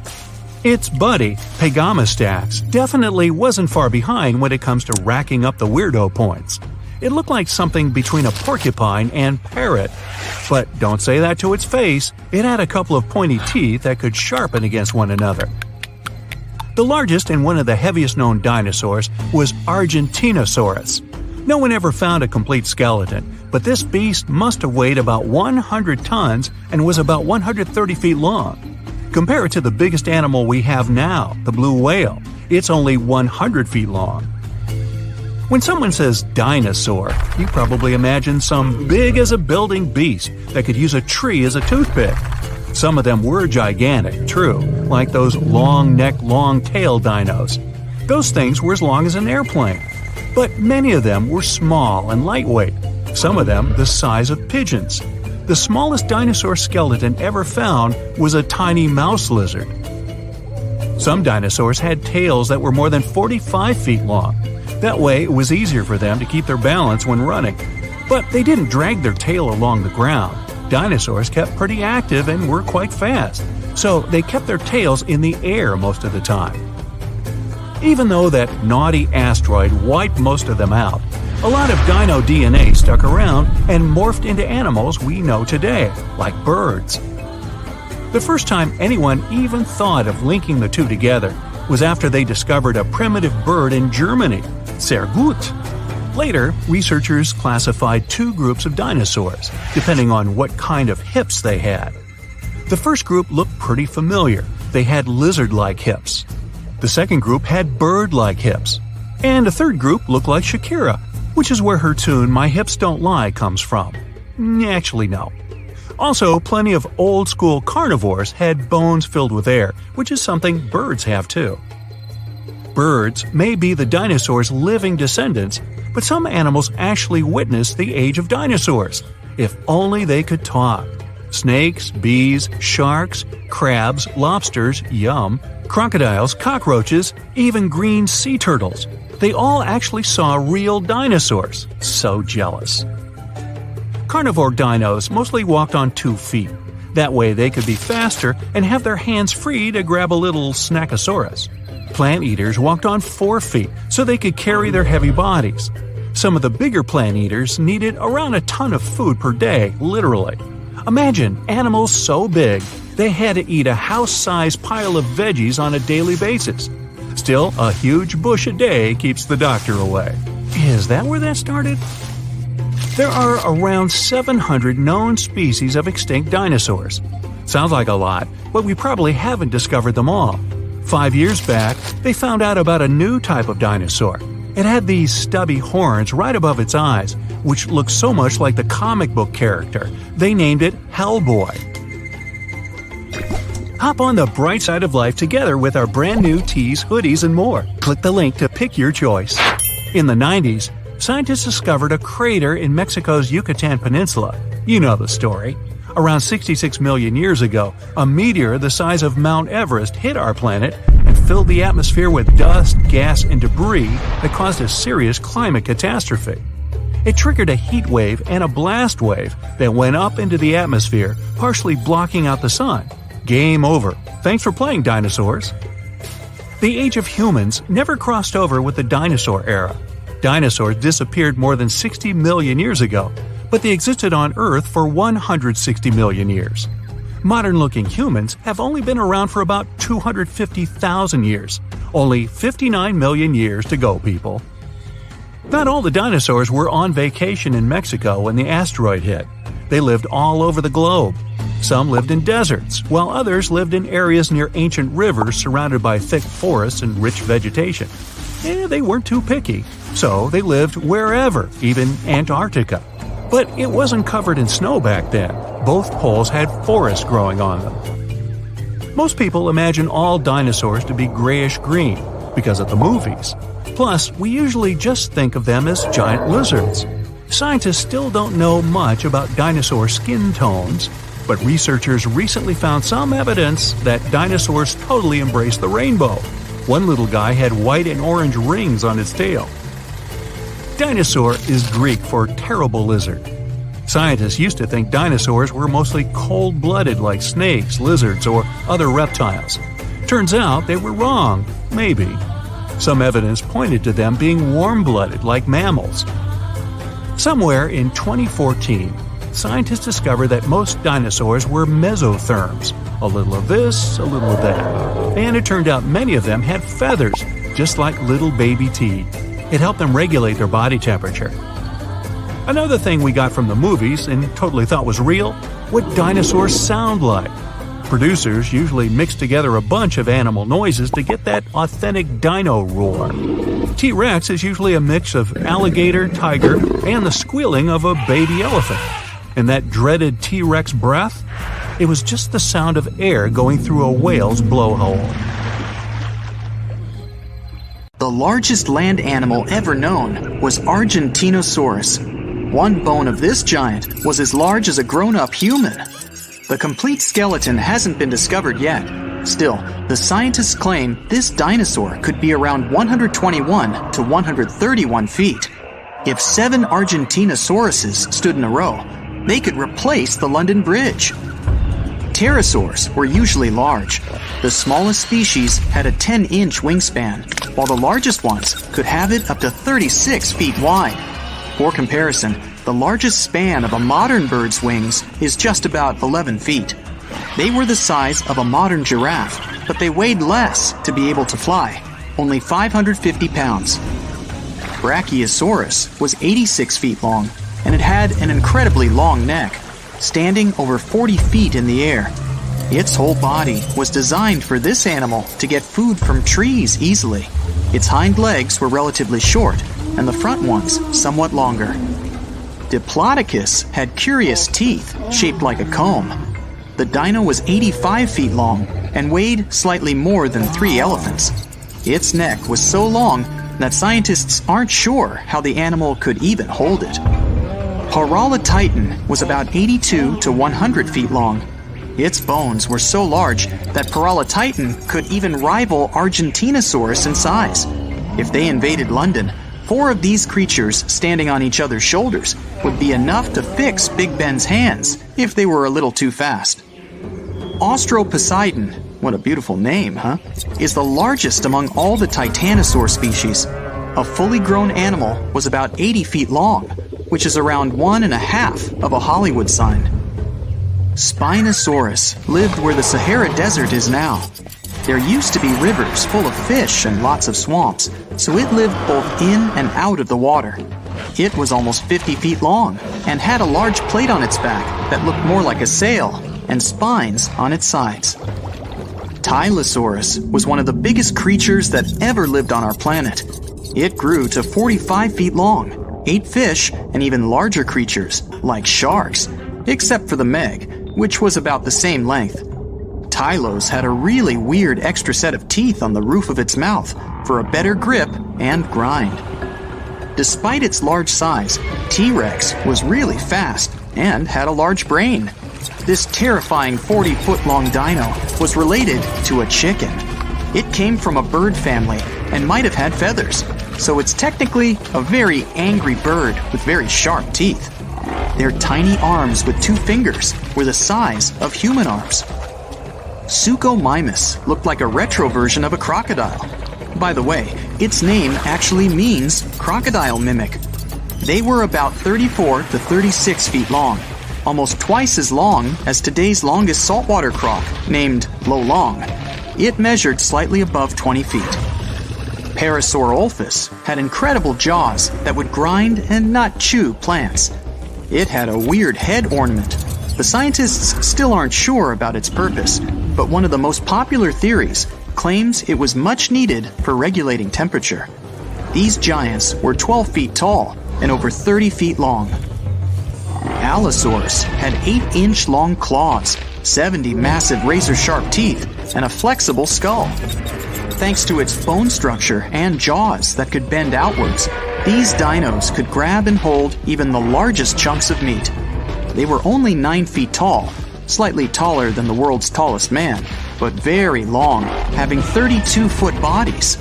Its buddy, Pegamastax, definitely wasn't far behind when it comes to racking up the weirdo points. It looked like something between a porcupine and parrot. But don't say that to its face, it had a couple of pointy teeth that could sharpen against one another. The largest and one of the heaviest known dinosaurs was Argentinosaurus. No one ever found a complete skeleton, but this beast must have weighed about one hundred tons and was about one hundred thirty feet long. Compare it to the biggest animal we have now, the blue whale. It's only one hundred feet long. When someone says dinosaur, you probably imagine some big-as-a-building beast that could use a tree as a toothpick. Some of them were gigantic, true, like those long-neck, long-tail dinos. Those things were as long as an airplane. But many of them were small and lightweight, some of them the size of pigeons. The smallest dinosaur skeleton ever found was a tiny mouse lizard. Some dinosaurs had tails that were more than forty-five feet long. That way, it was easier for them to keep their balance when running. But they didn't drag their tail along the ground. Dinosaurs kept pretty active and were quite fast, so they kept their tails in the air most of the time. Even though that naughty asteroid wiped most of them out, a lot of dino D N A stuck around and morphed into animals we know today, like birds. The first time anyone even thought of linking the two together was after they discovered a primitive bird in Germany, Cergut. Later, researchers classified two groups of dinosaurs, depending on what kind of hips they had. The first group looked pretty familiar. They had lizard-like hips. The second group had bird-like hips. And a third group looked like Shakira, which is where her tune My Hips Don't Lie comes from. Actually, no. Also, plenty of old-school carnivores had bones filled with air, which is something birds have too. Birds may be the dinosaurs' living descendants, but some animals actually witnessed the age of dinosaurs. If only they could talk. Snakes, bees, sharks, crabs, lobsters, yum, crocodiles, cockroaches, even green sea turtles. They all actually saw real dinosaurs. So jealous. Carnivore dinos mostly walked on two feet. That way they could be faster and have their hands free to grab a little snackosaurus. Plant eaters walked on four feet so they could carry their heavy bodies. Some of the bigger plant eaters needed around a ton of food per day, literally. Imagine animals so big they had to eat a house-sized pile of veggies on a daily basis. Still, a huge bush a day keeps the doctor away. Is that where that started? There are around seven hundred known species of extinct dinosaurs. Sounds like a lot, but we probably haven't discovered them all. Five years back, they found out about a new type of dinosaur. It had these stubby horns right above its eyes, which looked so much like the comic book character. They named it Hellboy. Hop on the bright side of life together with our brand new tees, hoodies, and more. Click the link to pick your choice. In the nineties, scientists discovered a crater in Mexico's Yucatan Peninsula. You know the story. Around sixty-six million years ago, a meteor the size of Mount Everest hit our planet and filled the atmosphere with dust, gas, and debris that caused a serious climate catastrophe. It triggered a heat wave and a blast wave that went up into the atmosphere, partially blocking out the sun. Game over. Thanks for playing, dinosaurs. The age of humans never crossed over with the dinosaur era. Dinosaurs disappeared more than sixty million years ago, but they existed on Earth for one hundred sixty million years. Modern-looking humans have only been around for about two hundred fifty thousand years. Only fifty-nine million years to go, people. Not all the dinosaurs were on vacation in Mexico when the asteroid hit. They lived all over the globe. Some lived in deserts, while others lived in areas near ancient rivers surrounded by thick forests and rich vegetation. Eh, they weren't too picky, so they lived wherever, even Antarctica. But it wasn't covered in snow back then. Both poles had forests growing on them. Most people imagine all dinosaurs to be grayish-green because of the movies. Plus, we usually just think of them as giant lizards. Scientists still don't know much about dinosaur skin tones, but researchers recently found some evidence that dinosaurs totally embraced the rainbow. One little guy had white and orange rings on his tail. Dinosaur is Greek for terrible lizard. Scientists used to think dinosaurs were mostly cold-blooded like snakes, lizards, or other reptiles. Turns out they were wrong, maybe. Some evidence pointed to them being warm-blooded like mammals. Somewhere in twenty fourteen, scientists discovered that most dinosaurs were mesotherms, a little of this, a little of that. And it turned out many of them had feathers, just like little baby teeth. It helped them regulate their body temperature. Another thing we got from the movies and totally thought was real, what dinosaurs sound like. Producers usually mix together a bunch of animal noises to get that authentic dino roar. T-Rex is usually a mix of alligator, tiger, and the squealing of a baby elephant. And that dreaded T-Rex breath? It was just the sound of air going through a whale's blowhole. The largest land animal ever known was Argentinosaurus. One bone of this giant was as large as a grown-up human. The complete skeleton hasn't been discovered yet. Still, the scientists claim this dinosaur could be around one hundred twenty-one to one hundred thirty-one feet. If seven Argentinosauruses stood in a row, they could replace the London Bridge. Pterosaurs were usually large. The smallest species had a ten-inch wingspan, while the largest ones could have it up to thirty-six feet wide. For comparison, the largest span of a modern bird's wings is just about eleven feet. They were the size of a modern giraffe, but they weighed less to be able to fly, only five hundred fifty pounds. Brachiosaurus was eighty-six feet long, and it had an incredibly long neck, standing over forty feet in the air. Its whole body was designed for this animal to get food from trees easily. Its hind legs were relatively short, and the front ones somewhat longer. Diplodocus had curious teeth shaped like a comb. The dino was eighty-five feet long and weighed slightly more than three elephants. Its neck was so long that scientists aren't sure how the animal could even hold it. Paralotitan was about eighty-two to one hundred feet long. Its bones were so large that Paralotitan could even rival Argentinosaurus in size. If they invaded London, four of these creatures standing on each other's shoulders would be enough to fix Big Ben's hands if they were a little too fast. Austroposeidon, what a beautiful name, huh? Is the largest among all the titanosaur species. A fully grown animal was about eighty feet long, which is around one and a half of a Hollywood sign. Spinosaurus lived where the Sahara Desert is now. There used to be rivers full of fish and lots of swamps, so it lived both in and out of the water. It was almost fifty feet long and had a large plate on its back that looked more like a sail and spines on its sides. Tylosaurus was one of the biggest creatures that ever lived on our planet. It grew to forty-five feet long, ate fish and even larger creatures, like sharks, except for the Meg, which was about the same length. Tylos had a really weird extra set of teeth on the roof of its mouth for a better grip and grind. Despite its large size, T-Rex was really fast and had a large brain. This terrifying forty-foot-long dino was related to a chicken. It came from a bird family and might have had feathers, so it's technically a very angry bird with very sharp teeth. Their tiny arms with two fingers were the size of human arms. Suchomimus looked like a retro version of a crocodile. By the way, its name actually means crocodile mimic. They were about thirty-four to thirty-six feet long, almost twice as long as today's longest saltwater croc, named Lo Long. It measured slightly above twenty feet. Parasaurolophus had incredible jaws that would grind and not chew plants. It had a weird head ornament. The scientists still aren't sure about its purpose, but one of the most popular theories claims it was much needed for regulating temperature. These giants were twelve feet tall and over thirty feet long. Allosaurus had eight inch long claws, seventy massive razor-sharp teeth, and a flexible skull. Thanks to its bone structure and jaws that could bend outwards, these dinos could grab and hold even the largest chunks of meat. They were only nine feet tall, slightly taller than the world's tallest man, but very long, having thirty-two foot bodies.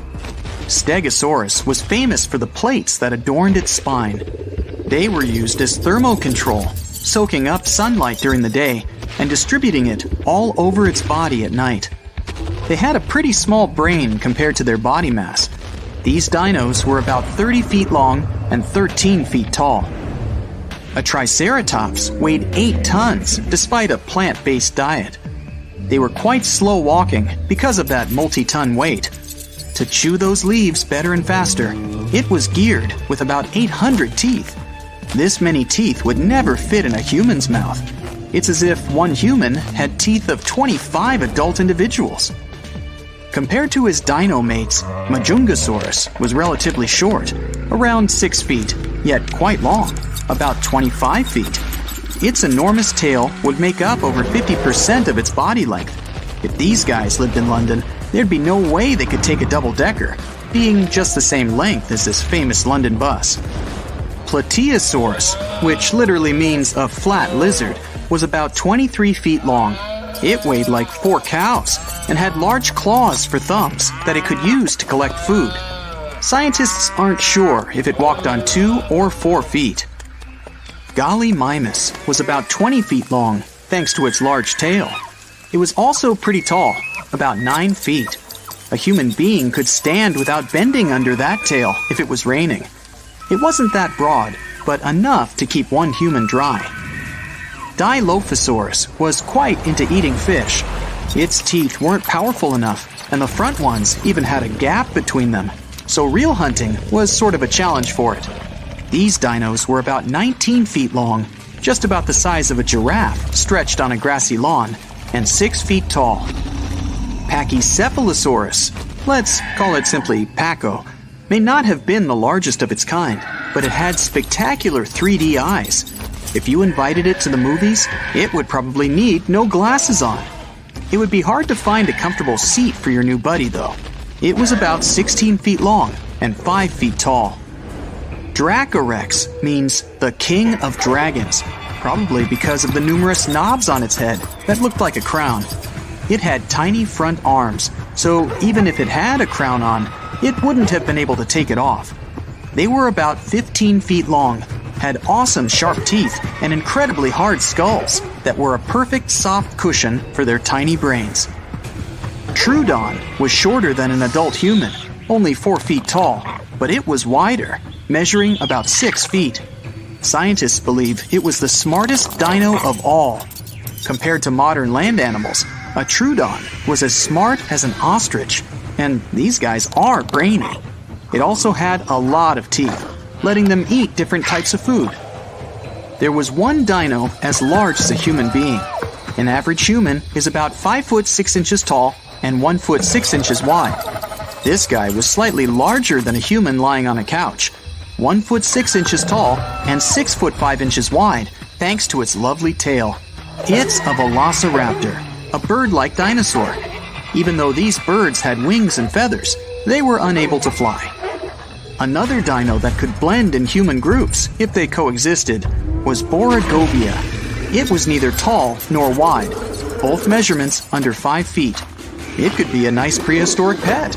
Stegosaurus was famous for the plates that adorned its spine. They were used as thermocontrol, soaking up sunlight during the day and distributing it all over its body at night. They had a pretty small brain compared to their body mass. These dinos were about thirty feet long and thirteen feet tall. A Triceratops weighed eight tons despite a plant-based diet. They were quite slow walking because of that multi-ton weight. To chew those leaves better and faster, it was geared with about eight hundred teeth. This many teeth would never fit in a human's mouth. It's as if one human had teeth of twenty-five adult individuals. Compared to his dino mates, Majungasaurus was relatively short, around six feet, yet quite long, about twenty-five feet. Its enormous tail would make up over fifty percent of its body length. If these guys lived in London, there'd be no way they could take a double-decker, being just the same length as this famous London bus. Plateosaurus, which literally means a flat lizard, was about twenty-three feet long. It weighed like four cows and had large claws for thumbs that it could use to collect food. Scientists aren't sure if it walked on two or four feet. Gallimimus was about twenty feet long thanks to its large tail. It was also pretty tall, about nine feet. A human being could stand without bending under that tail if it was raining. It wasn't that broad, but enough to keep one human dry. Dilophosaurus was quite into eating fish. Its teeth weren't powerful enough, and the front ones even had a gap between them, so real hunting was sort of a challenge for it. These dinos were about nineteen feet long, just about the size of a giraffe stretched on a grassy lawn, and six feet tall. Pachycephalosaurus, let's call it simply Paco, may not have been the largest of its kind, but it had spectacular three D eyes. If you invited it to the movies, it would probably need no glasses on. It would be hard to find a comfortable seat for your new buddy, though. It was about sixteen feet long and five feet tall. Dracorex means the king of dragons, probably because of the numerous knobs on its head that looked like a crown. It had tiny front arms, so even if it had a crown on, it wouldn't have been able to take it off. They were about fifteen feet long, had awesome sharp teeth, and incredibly hard skulls that were a perfect soft cushion for their tiny brains. Troodon was shorter than an adult human, only four feet tall, but it was wider, measuring about six feet. Scientists believe it was the smartest dino of all. Compared to modern land animals, a Troodon was as smart as an ostrich, and these guys are brainy. It also had a lot of teeth, letting them eat different types of food. There was one dino as large as a human being. An average human is about five foot six inches tall and one foot six inches wide. This guy was slightly larger than a human lying on a couch, one foot six inches tall and six foot five inches wide, thanks to its lovely tail. It's a velociraptor, a bird-like dinosaur. Even though these birds had wings and feathers, they were unable to fly. Another dino that could blend in human groups, if they coexisted, was Borregovia. It was neither tall nor wide, both measurements under five feet. It could be a nice prehistoric pet.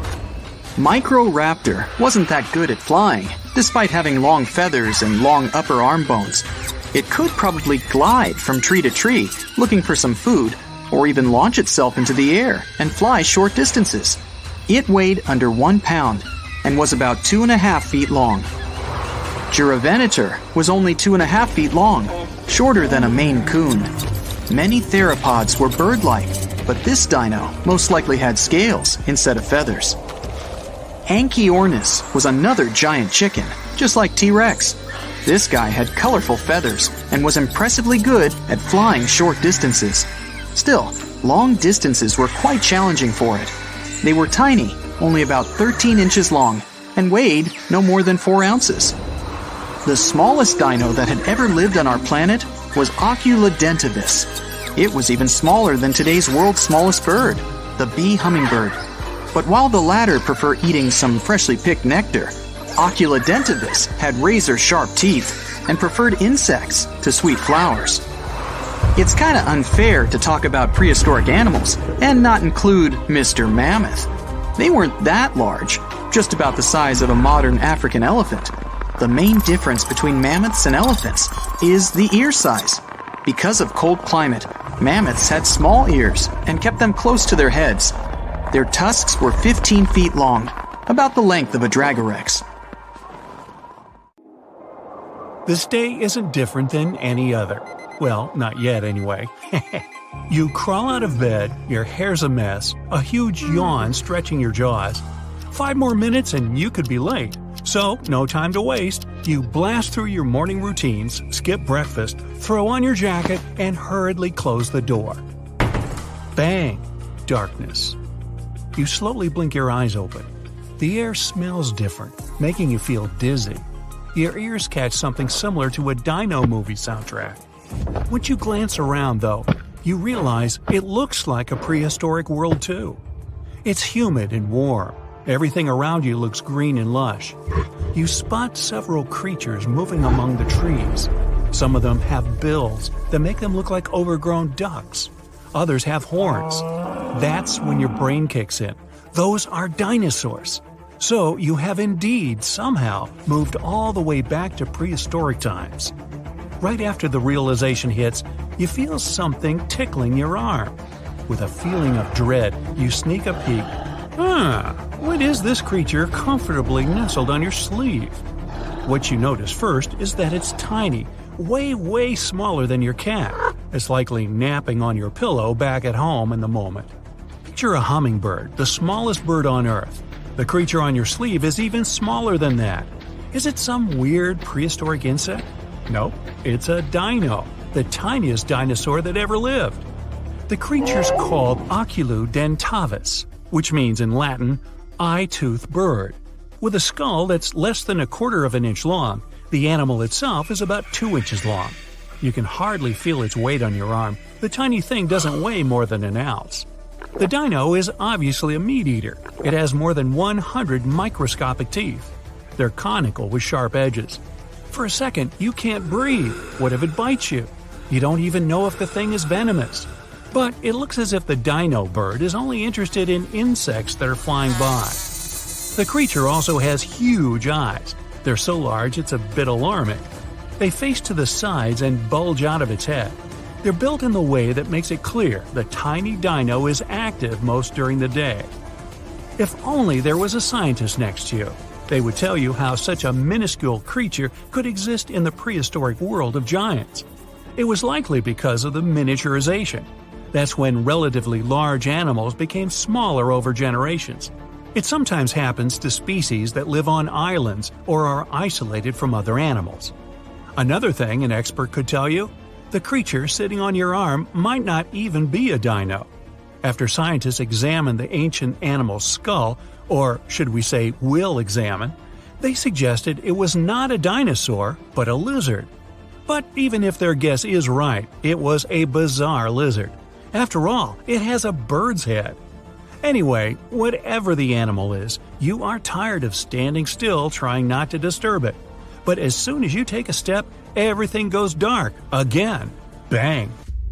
Microraptor wasn't that good at flying, despite having long feathers and long upper arm bones. It could probably glide from tree to tree, looking for some food, or even launch itself into the air and fly short distances. It weighed under one pound and was about two and a half feet long. Giravenator was only two and a half feet long, shorter than a Maine Coon. Many theropods were bird-like, but this dino most likely had scales instead of feathers. Anchiornis was another giant chicken, just like T-Rex. This guy had colorful feathers and was impressively good at flying short distances. Still, long distances were quite challenging for it. They were tiny, only about thirteen inches long, and weighed no more than four ounces. The smallest dino that had ever lived on our planet was Oculodentibus. It was even smaller than today's world's smallest bird, the bee hummingbird. But while the latter prefer eating some freshly picked nectar, Oculodentibus had razor-sharp teeth and preferred insects to sweet flowers. It's kinda unfair to talk about prehistoric animals and not include Mister Mammoth. They weren't that large, just about the size of a modern African elephant. The main difference between mammoths and elephants is the ear size. Because of cold climate, mammoths had small ears and kept them close to their heads. Their tusks were fifteen feet long, about the length of a Dragorex. This day isn't different than any other. Well, not yet anyway. You crawl out of bed, your hair's a mess, a huge yawn stretching your jaws. Five more minutes and you could be late. So, no time to waste. You blast through your morning routines, skip breakfast, throw on your jacket, and hurriedly close the door. Bang! Darkness. You slowly blink your eyes open. The air smells different, making you feel dizzy. Your ears catch something similar to a dino movie soundtrack. Once you glance around, though, you realize it looks like a prehistoric world too. It's humid and warm. Everything around you looks green and lush. You spot several creatures moving among the trees. Some of them have bills that make them look like overgrown ducks. Others have horns. That's when your brain kicks in. Those are dinosaurs. So you have indeed somehow moved all the way back to prehistoric times. Right after the realization hits, you feel something tickling your arm. With a feeling of dread, you sneak a peek. Ah, what is this creature comfortably nestled on your sleeve? What you notice first is that it's tiny, way, way smaller than your cat. It's likely napping on your pillow back at home in the moment. Picture a hummingbird, the smallest bird on Earth. The creature on your sleeve is even smaller than that. Is it some weird prehistoric insect? Nope, it's a dino, the tiniest dinosaur that ever lived. The creature's called Oculodentavus, which means in Latin, eye-toothed bird. With a skull that's less than a quarter of an inch long, the animal itself is about two inches long. You can hardly feel its weight on your arm. The tiny thing doesn't weigh more than an ounce. The dino is obviously a meat eater. It has more than one hundred microscopic teeth. They're conical with sharp edges. For a second, you can't breathe. What if it bites you? You don't even know if the thing is venomous. But it looks as if the dino bird is only interested in insects that are flying by. The creature also has huge eyes. They're so large it's a bit alarming. They face to the sides and bulge out of its head. They're built in the way that makes it clear the tiny dino is active most during the day. If only there was a scientist next to you. They would tell you how such a minuscule creature could exist in the prehistoric world of giants. It was likely because of the miniaturization. That's when relatively large animals became smaller over generations. It sometimes happens to species that live on islands or are isolated from other animals. Another thing an expert could tell you, the creature sitting on your arm might not even be a dino. After scientists examine the ancient animal's skull, or should we say will examine, they suggested it was not a dinosaur, but a lizard. But even if their guess is right, it was a bizarre lizard. After all, it has a bird's head. Anyway, whatever the animal is, you are tired of standing still trying not to disturb it. But as soon as you take a step, everything goes dark again. Bang!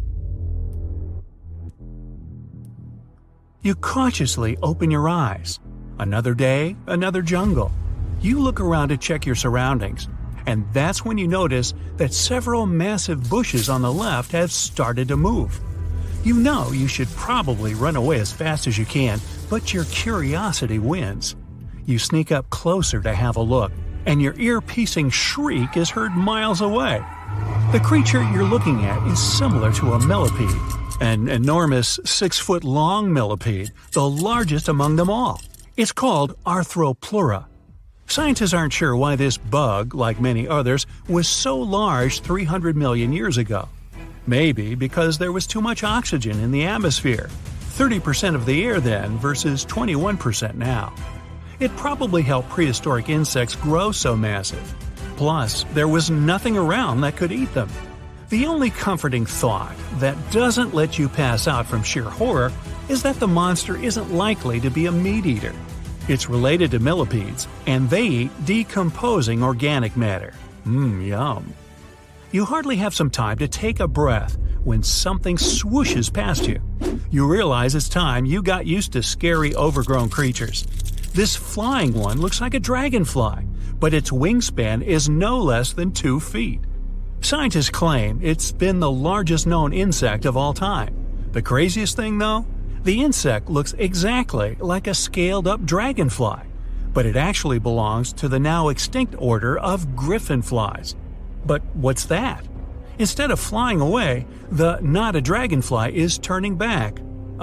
You cautiously open your eyes. Another day, another jungle. You look around to check your surroundings, and that's when you notice that several massive bushes on the left have started to move. You know you should probably run away as fast as you can, but your curiosity wins. You sneak up closer to have a look, and your ear-piercing shriek is heard miles away. The creature you're looking at is similar to a millipede, an enormous six-foot-long millipede, the largest among them all. It's called Arthropleura. Scientists aren't sure why this bug, like many others, was so large three hundred million years ago. Maybe because there was too much oxygen in the atmosphere, thirty percent of the air then versus twenty-one percent now. It probably helped prehistoric insects grow so massive. Plus, there was nothing around that could eat them. The only comforting thought that doesn't let you pass out from sheer horror is that the monster isn't likely to be a meat-eater. It's related to millipedes, and they eat decomposing organic matter. Mmm, yum. You hardly have some time to take a breath when something swooshes past you. You realize it's time you got used to scary, overgrown creatures. This flying one looks like a dragonfly, but its wingspan is no less than two feet. Scientists claim it's been the largest known insect of all time. The craziest thing, though? The insect looks exactly like a scaled-up dragonfly, but it actually belongs to the now extinct order of griffin flies. But what's that? Instead of flying away, the not a dragonfly is turning back.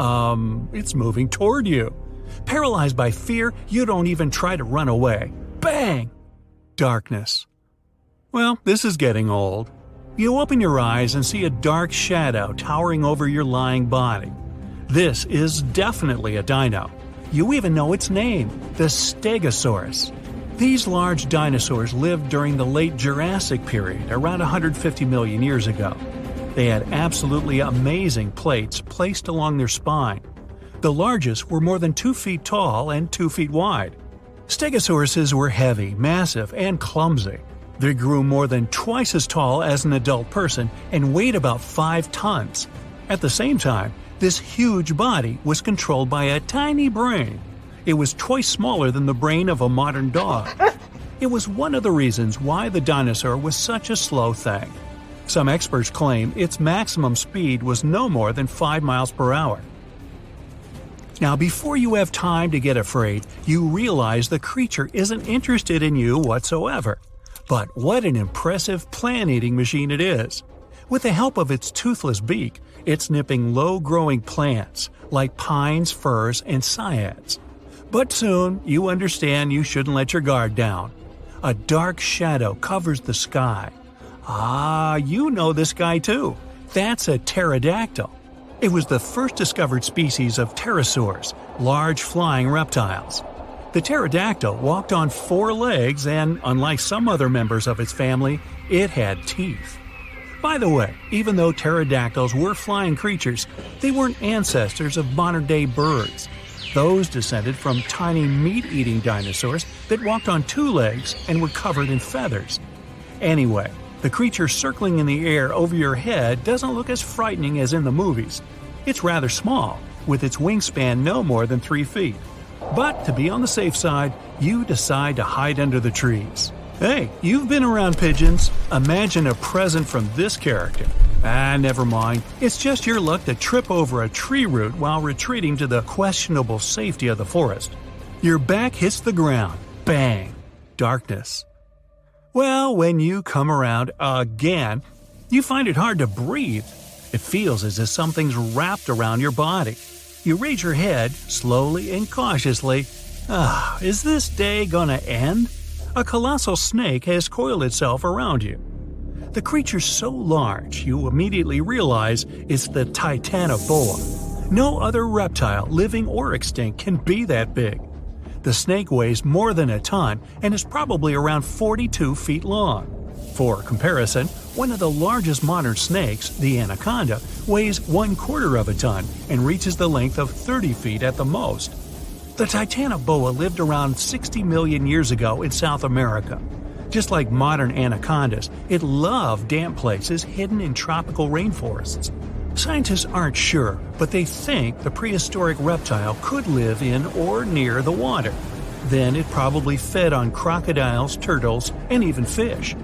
Um, it's moving toward you. Paralyzed by fear, you don't even try to run away. Bang! Darkness. Well, this is getting old. You open your eyes and see a dark shadow towering over your lying body. This is definitely a dino. You even know its name, the Stegosaurus. These large dinosaurs lived during the late Jurassic period, around one hundred fifty million years ago. They had absolutely amazing plates placed along their spine. The largest were more than two feet tall and two feet wide. Stegosauruses were heavy, massive, and clumsy. They grew more than twice as tall as an adult person and weighed about five tons. At the same time, this huge body was controlled by a tiny brain. It was twice smaller than the brain of a modern dog. It was one of the reasons why the dinosaur was such a slow thing. Some experts claim its maximum speed was no more than five miles per hour. Now, before you have time to get afraid, you realize the creature isn't interested in you whatsoever. But what an impressive plant-eating machine it is! With the help of its toothless beak, it's nipping low-growing plants like pines, firs, and cycads. But soon, you understand you shouldn't let your guard down. A dark shadow covers the sky. Ah, you know this guy too. That's a pterodactyl. It was the first discovered species of pterosaurs, large flying reptiles. The pterodactyl walked on four legs and, unlike some other members of its family, it had teeth. By the way, even though pterodactyls were flying creatures, they weren't ancestors of modern-day birds. Those descended from tiny meat-eating dinosaurs that walked on two legs and were covered in feathers. Anyway, the creature circling in the air over your head doesn't look as frightening as in the movies. It's rather small, with its wingspan no more than three feet. But to be on the safe side, you decide to hide under the trees. Hey, you've been around pigeons. Imagine a present from this character. Ah, never mind. It's just your luck to trip over a tree root while retreating to the questionable safety of the forest. Your back hits the ground. Bang! Darkness. Well, when you come around again, you find it hard to breathe. It feels as if something's wrapped around your body. You raise your head, slowly and cautiously. Ah, is this day gonna end? A colossal snake has coiled itself around you. The creature's so large, you immediately realize it's the Titanoboa. No other reptile, living or extinct, can be that big. The snake weighs more than a ton and is probably around forty-two feet long. For comparison, one of the largest modern snakes, the anaconda, weighs one quarter of a ton and reaches the length of thirty feet at the most. The Titanoboa lived around sixty million years ago in South America. Just like modern anacondas, it loved damp places hidden in tropical rainforests. Scientists aren't sure, but they think the prehistoric reptile could live in or near the water. Then it probably fed on crocodiles, turtles, and even fish.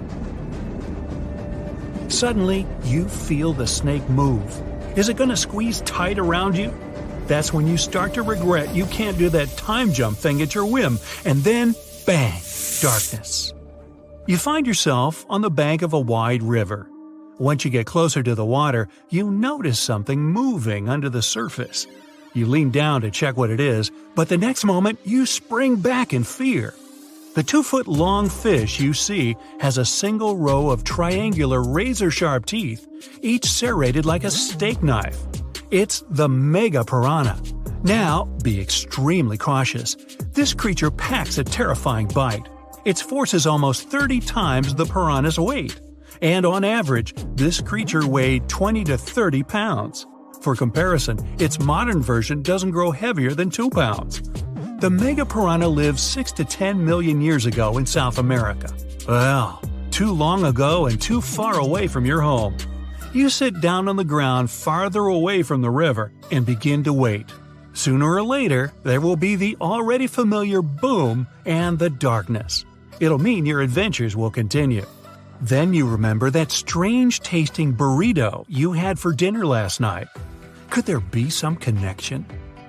Suddenly, you feel the snake move. Is it going to squeeze tight around you? That's when you start to regret you can't do that time jump thing at your whim, and then, bang, darkness. You find yourself on the bank of a wide river. Once you get closer to the water, you notice something moving under the surface. You lean down to check what it is, but the next moment you spring back in fear. The two-foot-long fish you see has a single row of triangular razor-sharp teeth, each serrated like a steak knife. It's the mega piranha. Now, be extremely cautious. This creature packs a terrifying bite. Its force is almost thirty times the piranha's weight. And on average, this creature weighed twenty to thirty pounds. For comparison, its modern version doesn't grow heavier than two pounds. The mega piranha lived six to ten million years ago in South America. Well, too long ago and too far away from your home. You sit down on the ground farther away from the river and begin to wait. Sooner or later, there will be the already familiar boom and the darkness. It'll mean your adventures will continue. Then you remember that strange-tasting burrito you had for dinner last night. Could there be some connection?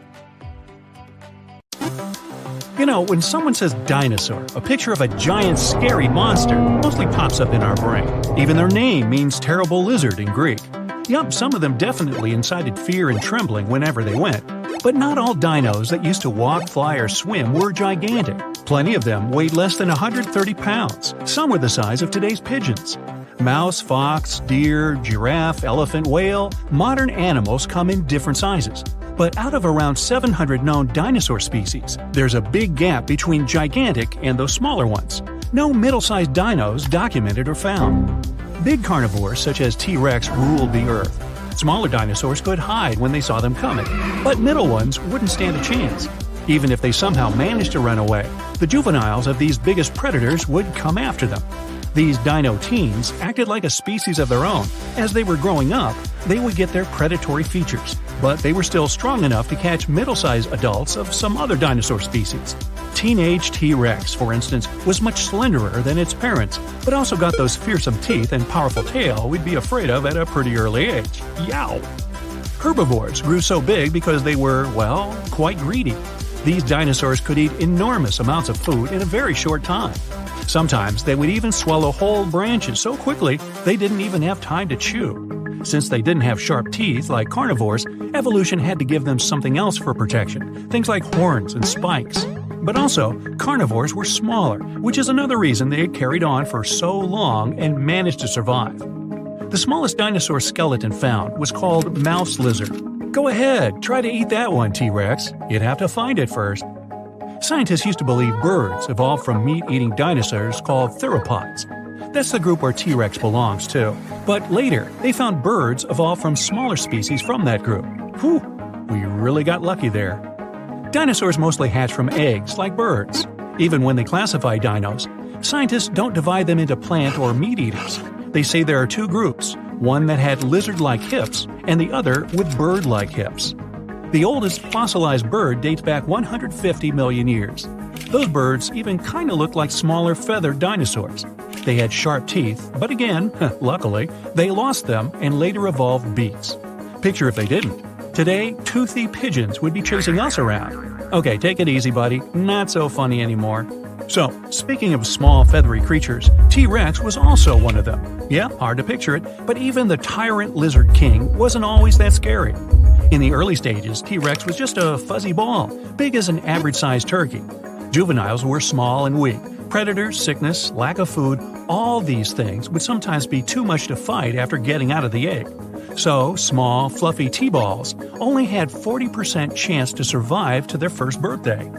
You know, when someone says dinosaur, a picture of a giant, scary monster mostly pops up in our brain. Even their name means terrible lizard in Greek. Yup, some of them definitely incited fear and trembling whenever they went. But not all dinos that used to walk, fly, or swim were gigantic. Plenty of them weighed less than one hundred thirty pounds. Some were the size of today's pigeons. Mouse, fox, deer, giraffe, elephant, whale, modern animals come in different sizes. But out of around seven hundred known dinosaur species, there's a big gap between gigantic and those smaller ones. No middle-sized dinos documented or found. Big carnivores such as T-Rex ruled the earth. Smaller dinosaurs could hide when they saw them coming, but middle ones wouldn't stand a chance. Even if they somehow managed to run away, the juveniles of these biggest predators would come after them. These dino teens acted like a species of their own. As they were growing up, they would get their predatory features, but they were still strong enough to catch middle-sized adults of some other dinosaur species. Teenage T-Rex, for instance, was much slenderer than its parents, but also got those fearsome teeth and powerful tail we'd be afraid of at a pretty early age. Yow! Herbivores grew so big because they were, well, quite greedy. These dinosaurs could eat enormous amounts of food in a very short time. Sometimes they would even swallow whole branches so quickly they didn't even have time to chew. Since they didn't have sharp teeth like carnivores, evolution had to give them something else for protection, things like horns and spikes. But also, carnivores were smaller, which is another reason they had carried on for so long and managed to survive. The smallest dinosaur skeleton found was called mouse lizard. Go ahead, try to eat that one, T-Rex. You'd have to find it first. Scientists used to believe birds evolved from meat-eating dinosaurs called theropods. That's the group where T-Rex belongs to. But later, they found birds evolved from smaller species from that group. Whew, we really got lucky there. Dinosaurs mostly hatch from eggs, like birds. Even when they classify dinos, scientists don't divide them into plant or meat eaters. They say there are two groups, one that had lizard-like hips and the other with bird-like hips. The oldest fossilized bird dates back one hundred fifty million years. Those birds even kind of looked like smaller feathered dinosaurs. They had sharp teeth, but again, luckily, they lost them and later evolved beaks. Picture if they didn't. Today, toothy pigeons would be chasing us around. Okay, take it easy, buddy. Not so funny anymore. So, speaking of small, feathery creatures, T-Rex was also one of them. Yeah, hard to picture it, but even the tyrant lizard king wasn't always that scary. In the early stages, T-Rex was just a fuzzy ball, big as an average-sized turkey. Juveniles were small and weak. Predators, sickness, lack of food, all these things would sometimes be too much to fight after getting out of the egg. So, small, fluffy T-balls only had forty percent chance to survive to their first birthday.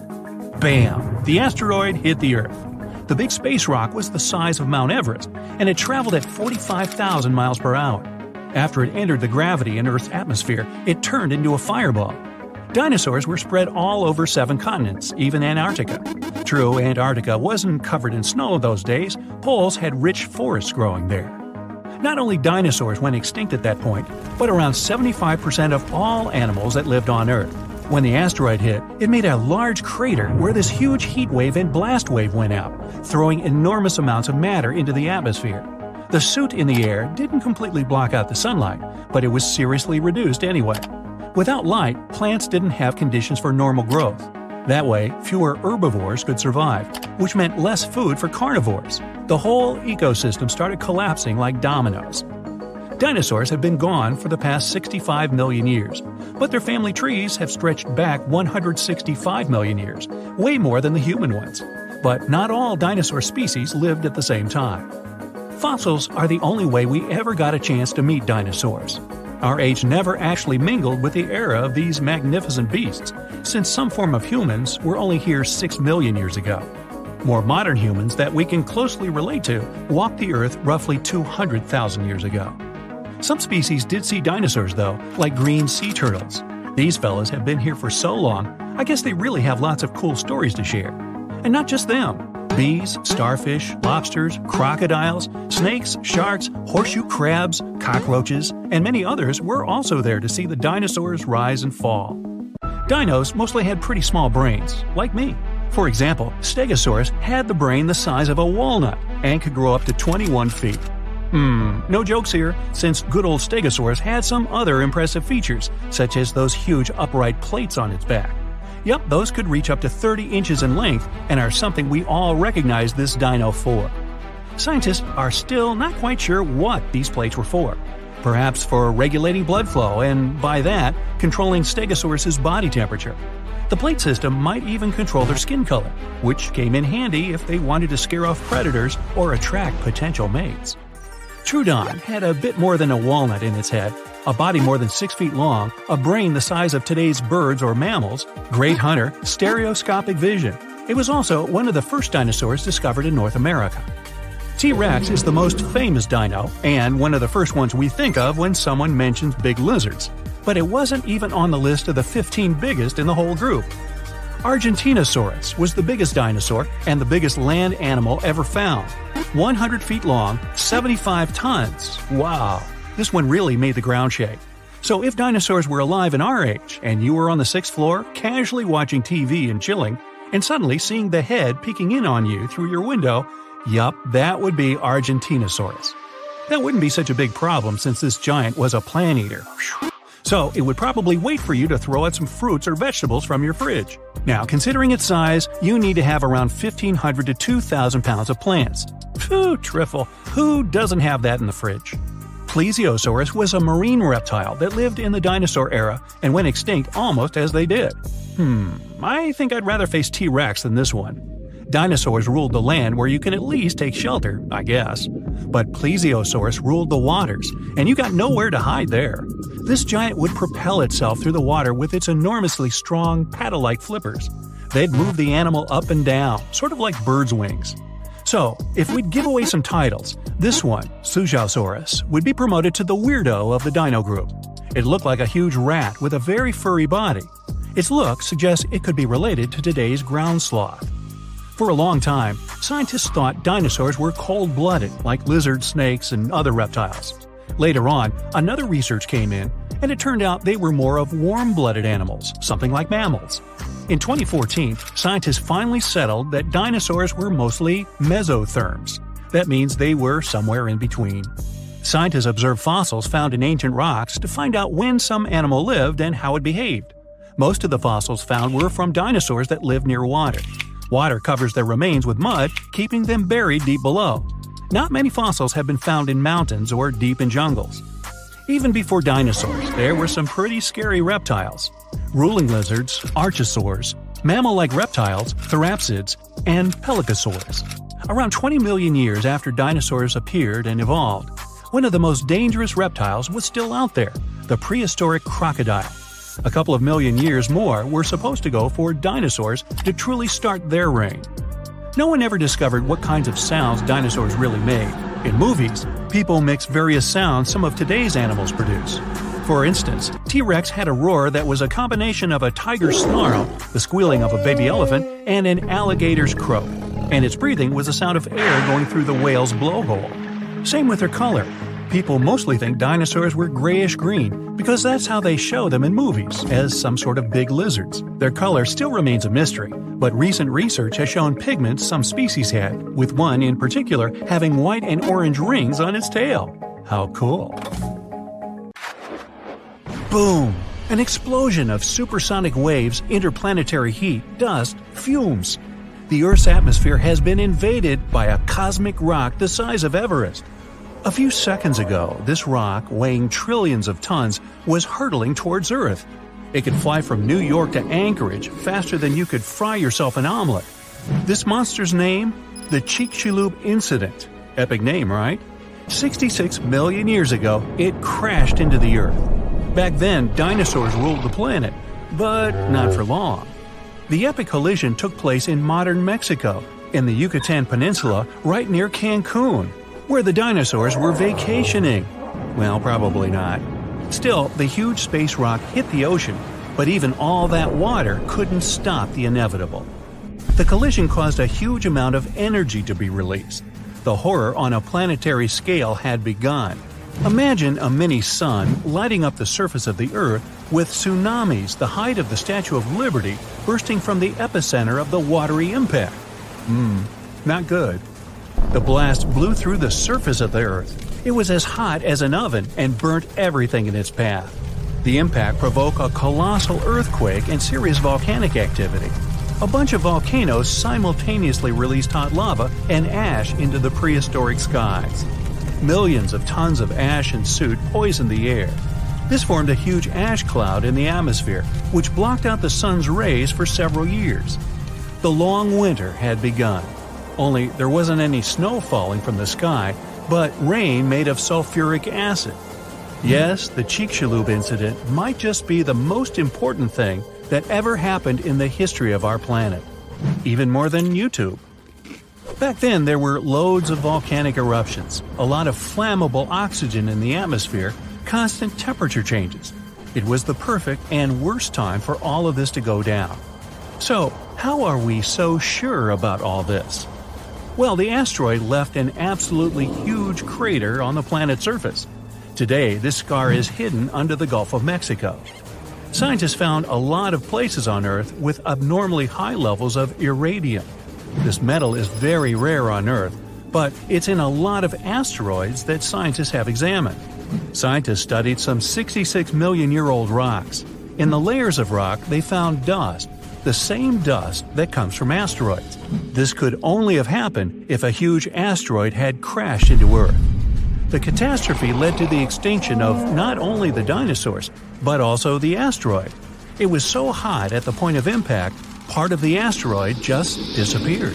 Bam! The asteroid hit the Earth. The big space rock was the size of Mount Everest, and it traveled at forty-five thousand miles per hour. After it entered the gravity in Earth's atmosphere, it turned into a fireball. Dinosaurs were spread all over seven continents, even Antarctica. True, Antarctica wasn't covered in snow those days. Poles had rich forests growing there. Not only dinosaurs went extinct at that point, but around seventy-five percent of all animals that lived on Earth. When the asteroid hit, it made a large crater where this huge heat wave and blast wave went out, throwing enormous amounts of matter into the atmosphere. The soot in the air didn't completely block out the sunlight, but it was seriously reduced anyway. Without light, plants didn't have conditions for normal growth. That way, fewer herbivores could survive, which meant less food for carnivores. The whole ecosystem started collapsing like dominoes. Dinosaurs have been gone for the past sixty-five million years, but their family trees have stretched back one hundred sixty-five million years, way more than the human ones. But not all dinosaur species lived at the same time. Fossils are the only way we ever got a chance to meet dinosaurs. Our age never actually mingled with the era of these magnificent beasts, since some form of humans were only here six million years ago. More modern humans that we can closely relate to walked the Earth roughly two hundred thousand years ago. Some species did see dinosaurs though, like green sea turtles. These fellas have been here for so long, I guess they really have lots of cool stories to share. And not just them. Bees, starfish, lobsters, crocodiles, snakes, sharks, horseshoe crabs, cockroaches, and many others were also there to see the dinosaurs rise and fall. Dinos mostly had pretty small brains, like me. For example, Stegosaurus had the brain the size of a walnut and could grow up to twenty-one feet. Hmm, no jokes here, since good old Stegosaurus had some other impressive features, such as those huge upright plates on its back. Yup, those could reach up to thirty inches in length and are something we all recognize this dino for. Scientists are still not quite sure what these plates were for. Perhaps for regulating blood flow and, by that, controlling Stegosaurus's body temperature. The plate system might even control their skin color, which came in handy if they wanted to scare off predators or attract potential mates. Troodon had a bit more than a walnut in its head, a body more than six feet long, a brain the size of today's birds or mammals, great hunter, stereoscopic vision. It was also one of the first dinosaurs discovered in North America. T-Rex is the most famous dino, and one of the first ones we think of when someone mentions big lizards. But it wasn't even on the list of the fifteen biggest in the whole group. Argentinosaurus was the biggest dinosaur and the biggest land animal ever found. one hundred feet long, seventy-five tons. Wow, this one really made the ground shake. So if dinosaurs were alive in our age, and you were on the sixth floor, casually watching T V and chilling, and suddenly seeing the head peeking in on you through your window, yup, that would be Argentinosaurus. That wouldn't be such a big problem since this giant was a plant eater. So it would probably wait for you to throw out some fruits or vegetables from your fridge. Now, considering its size, you need to have around fifteen hundred to two thousand pounds of plants. Phew, triffle, who doesn't have that in the fridge? Plesiosaurus was a marine reptile that lived in the dinosaur era and went extinct almost as they did. Hmm, I think I'd rather face T-Rex than this one. Dinosaurs ruled the land where you can at least take shelter, I guess. But Plesiosaurus ruled the waters, and you got nowhere to hide there. This giant would propel itself through the water with its enormously strong, paddle-like flippers. They'd move the animal up and down, sort of like birds' wings. So, if we'd give away some titles, this one, Suchosaurus, would be promoted to the weirdo of the dino group. It looked like a huge rat with a very furry body. Its look suggests it could be related to today's ground sloth. For a long time, scientists thought dinosaurs were cold-blooded, like lizards, snakes, and other reptiles. Later on, another research came in, and it turned out they were more of warm-blooded animals, something like mammals. In twenty fourteen, scientists finally settled that dinosaurs were mostly mesotherms. That means they were somewhere in between. Scientists observed fossils found in ancient rocks to find out when some animal lived and how it behaved. Most of the fossils found were from dinosaurs that lived near water. Water covers their remains with mud, keeping them buried deep below. Not many fossils have been found in mountains or deep in jungles. Even before dinosaurs, there were some pretty scary reptiles. Ruling lizards, archosaurs, mammal-like reptiles, therapsids, and pelycosaurs. Around twenty million years after dinosaurs appeared and evolved, one of the most dangerous reptiles was still out there, the prehistoric crocodile. A couple of million years more were supposed to go for dinosaurs to truly start their reign. No one ever discovered what kinds of sounds dinosaurs really made. In movies, people mix various sounds some of today's animals produce. For instance, T-Rex had a roar that was a combination of a tiger's snarl, the squealing of a baby elephant, and an alligator's croak. And its breathing was the sound of air going through the whale's blowhole. Same with their color. People mostly think dinosaurs were grayish-green because that's how they show them in movies, as some sort of big lizards. Their color still remains a mystery, but recent research has shown pigments some species had, with one in particular having white and orange rings on its tail. How cool. Boom! An explosion of supersonic waves, interplanetary heat, dust, fumes. The Earth's atmosphere has been invaded by a cosmic rock the size of Everest. A few seconds ago, this rock, weighing trillions of tons, was hurtling towards Earth. It could fly from New York to Anchorage faster than you could fry yourself an omelet. This monster's name? The Chicxulub Incident. Epic name, right? sixty-six million years ago, it crashed into the Earth. Back then, dinosaurs ruled the planet, but not for long. The epic collision took place in modern Mexico, in the Yucatan Peninsula, right near Cancun, where the dinosaurs were vacationing. Well, probably not. Still, the huge space rock hit the ocean, but even all that water couldn't stop the inevitable. The collision caused a huge amount of energy to be released. The horror on a planetary scale had begun. Imagine a mini-sun lighting up the surface of the Earth with tsunamis the height of the Statue of Liberty bursting from the epicenter of the watery impact. Hmm, not good. The blast blew through the surface of the Earth. It was as hot as an oven and burnt everything in its path. The impact provoked a colossal earthquake and serious volcanic activity. A bunch of volcanoes simultaneously released hot lava and ash into the prehistoric skies. Millions of tons of ash and soot poisoned the air. This formed a huge ash cloud in the atmosphere, which blocked out the sun's rays for several years. The long winter had begun. Only there wasn't any snow falling from the sky, but rain made of sulfuric acid. Yes, the Chicxulub incident might just be the most important thing that ever happened in the history of our planet, even more than YouTube. Back then, there were loads of volcanic eruptions, a lot of flammable oxygen in the atmosphere, constant temperature changes. It was the perfect and worst time for all of this to go down. So, how are we so sure about all this? Well, the asteroid left an absolutely huge crater on the planet's surface. Today, this scar is hidden under the Gulf of Mexico. Scientists found a lot of places on Earth with abnormally high levels of iridium. This metal is very rare on Earth, but it's in a lot of asteroids that scientists have examined. Scientists studied some sixty-six million year old rocks. In the layers of rock, they found dust, the same dust that comes from asteroids. This could only have happened if a huge asteroid had crashed into Earth. The catastrophe led to the extinction of not only the dinosaurs, but also the asteroid. It was so hot at the point of impact, part of the asteroid just disappeared.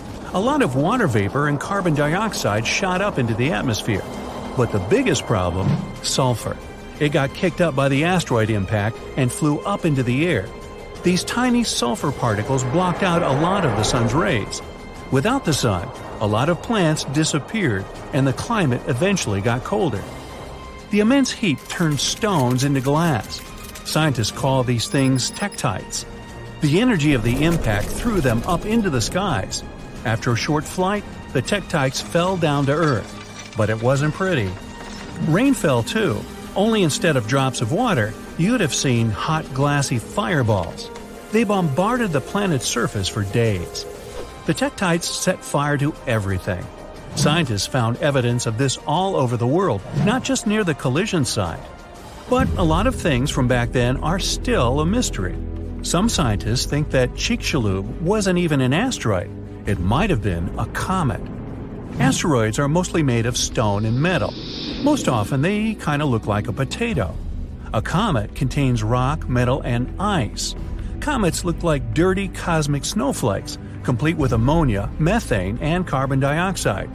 A lot of water vapor and carbon dioxide shot up into the atmosphere. But the biggest problem, sulfur. It got kicked up by the asteroid impact and flew up into the air. These tiny sulfur particles blocked out a lot of the sun's rays. Without the sun, a lot of plants disappeared and the climate eventually got colder. The immense heat turned stones into glass. Scientists call these things tektites. The energy of the impact threw them up into the skies. After a short flight, the tektites fell down to Earth. But it wasn't pretty. Rain fell too, only instead of drops of water, you'd have seen hot glassy fireballs. They bombarded the planet's surface for days. The tektites set fire to everything. Scientists found evidence of this all over the world, not just near the collision site. But a lot of things from back then are still a mystery. Some scientists think that Chicxulub wasn't even an asteroid. It might have been a comet. Asteroids are mostly made of stone and metal. Most often they kind of look like a potato. A comet contains rock, metal, and ice. Comets look like dirty cosmic snowflakes, complete with ammonia, methane, and carbon dioxide.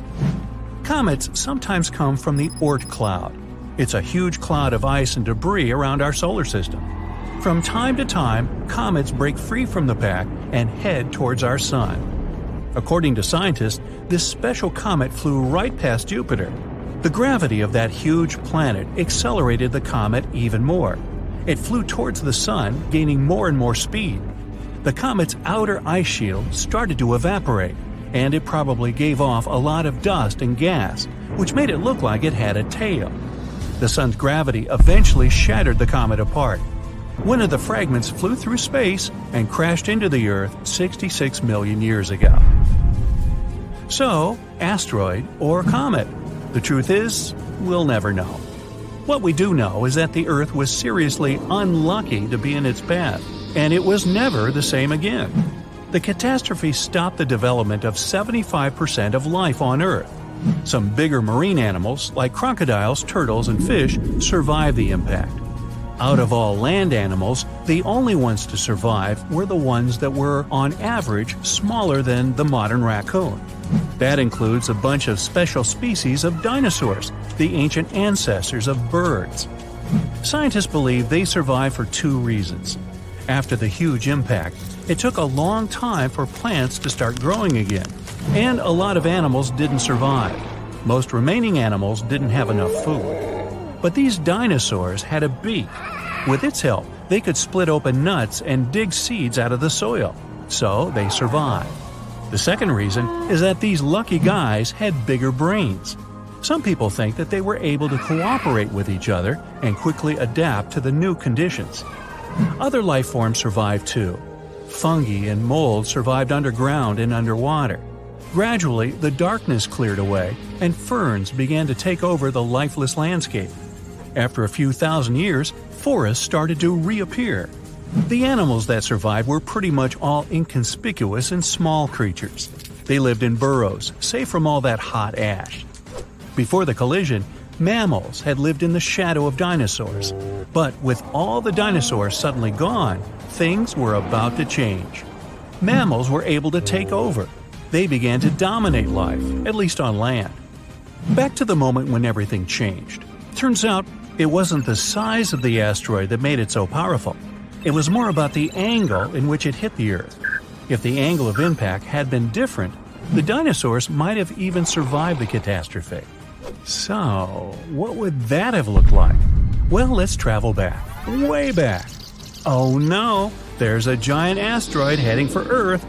Comets sometimes come from the Oort cloud. It's a huge cloud of ice and debris around our solar system. From time to time, comets break free from the pack and head towards our sun. According to scientists, this special comet flew right past Jupiter. The gravity of that huge planet accelerated the comet even more. It flew towards the sun, gaining more and more speed. The comet's outer ice shield started to evaporate, and it probably gave off a lot of dust and gas, which made it look like it had a tail. The sun's gravity eventually shattered the comet apart. One of the fragments flew through space and crashed into the Earth sixty-six million years ago. So, asteroid or comet? The truth is, we'll never know. What we do know is that the Earth was seriously unlucky to be in its path, and it was never the same again. The catastrophe stopped the development of seventy-five percent of life on Earth. Some bigger marine animals, like crocodiles, turtles, and fish, survived the impact. Out of all land animals, the only ones to survive were the ones that were, on average, smaller than the modern raccoon. That includes a bunch of special species of dinosaurs, the ancient ancestors of birds. Scientists believe they survived for two reasons. After the huge impact, it took a long time for plants to start growing again, and a lot of animals didn't survive. Most remaining animals didn't have enough food. But these dinosaurs had a beak. With its help, they could split open nuts and dig seeds out of the soil, so they survived. The second reason is that these lucky guys had bigger brains. Some people think that they were able to cooperate with each other and quickly adapt to the new conditions. Other life forms survived too. Fungi and mold survived underground and underwater. Gradually, the darkness cleared away, and ferns began to take over the lifeless landscape. After a few thousand years, forests started to reappear. The animals that survived were pretty much all inconspicuous and small creatures. They lived in burrows, safe from all that hot ash. Before the collision, mammals had lived in the shadow of dinosaurs. But with all the dinosaurs suddenly gone, things were about to change. Mammals were able to take over. They began to dominate life, at least on land. Back to the moment when everything changed. Turns out, it wasn't the size of the asteroid that made it so powerful. It was more about the angle in which it hit the Earth. If the angle of impact had been different, the dinosaurs might have even survived the catastrophe. So, what would that have looked like? Well, let's travel back, way back. Oh no, there's a giant asteroid heading for Earth.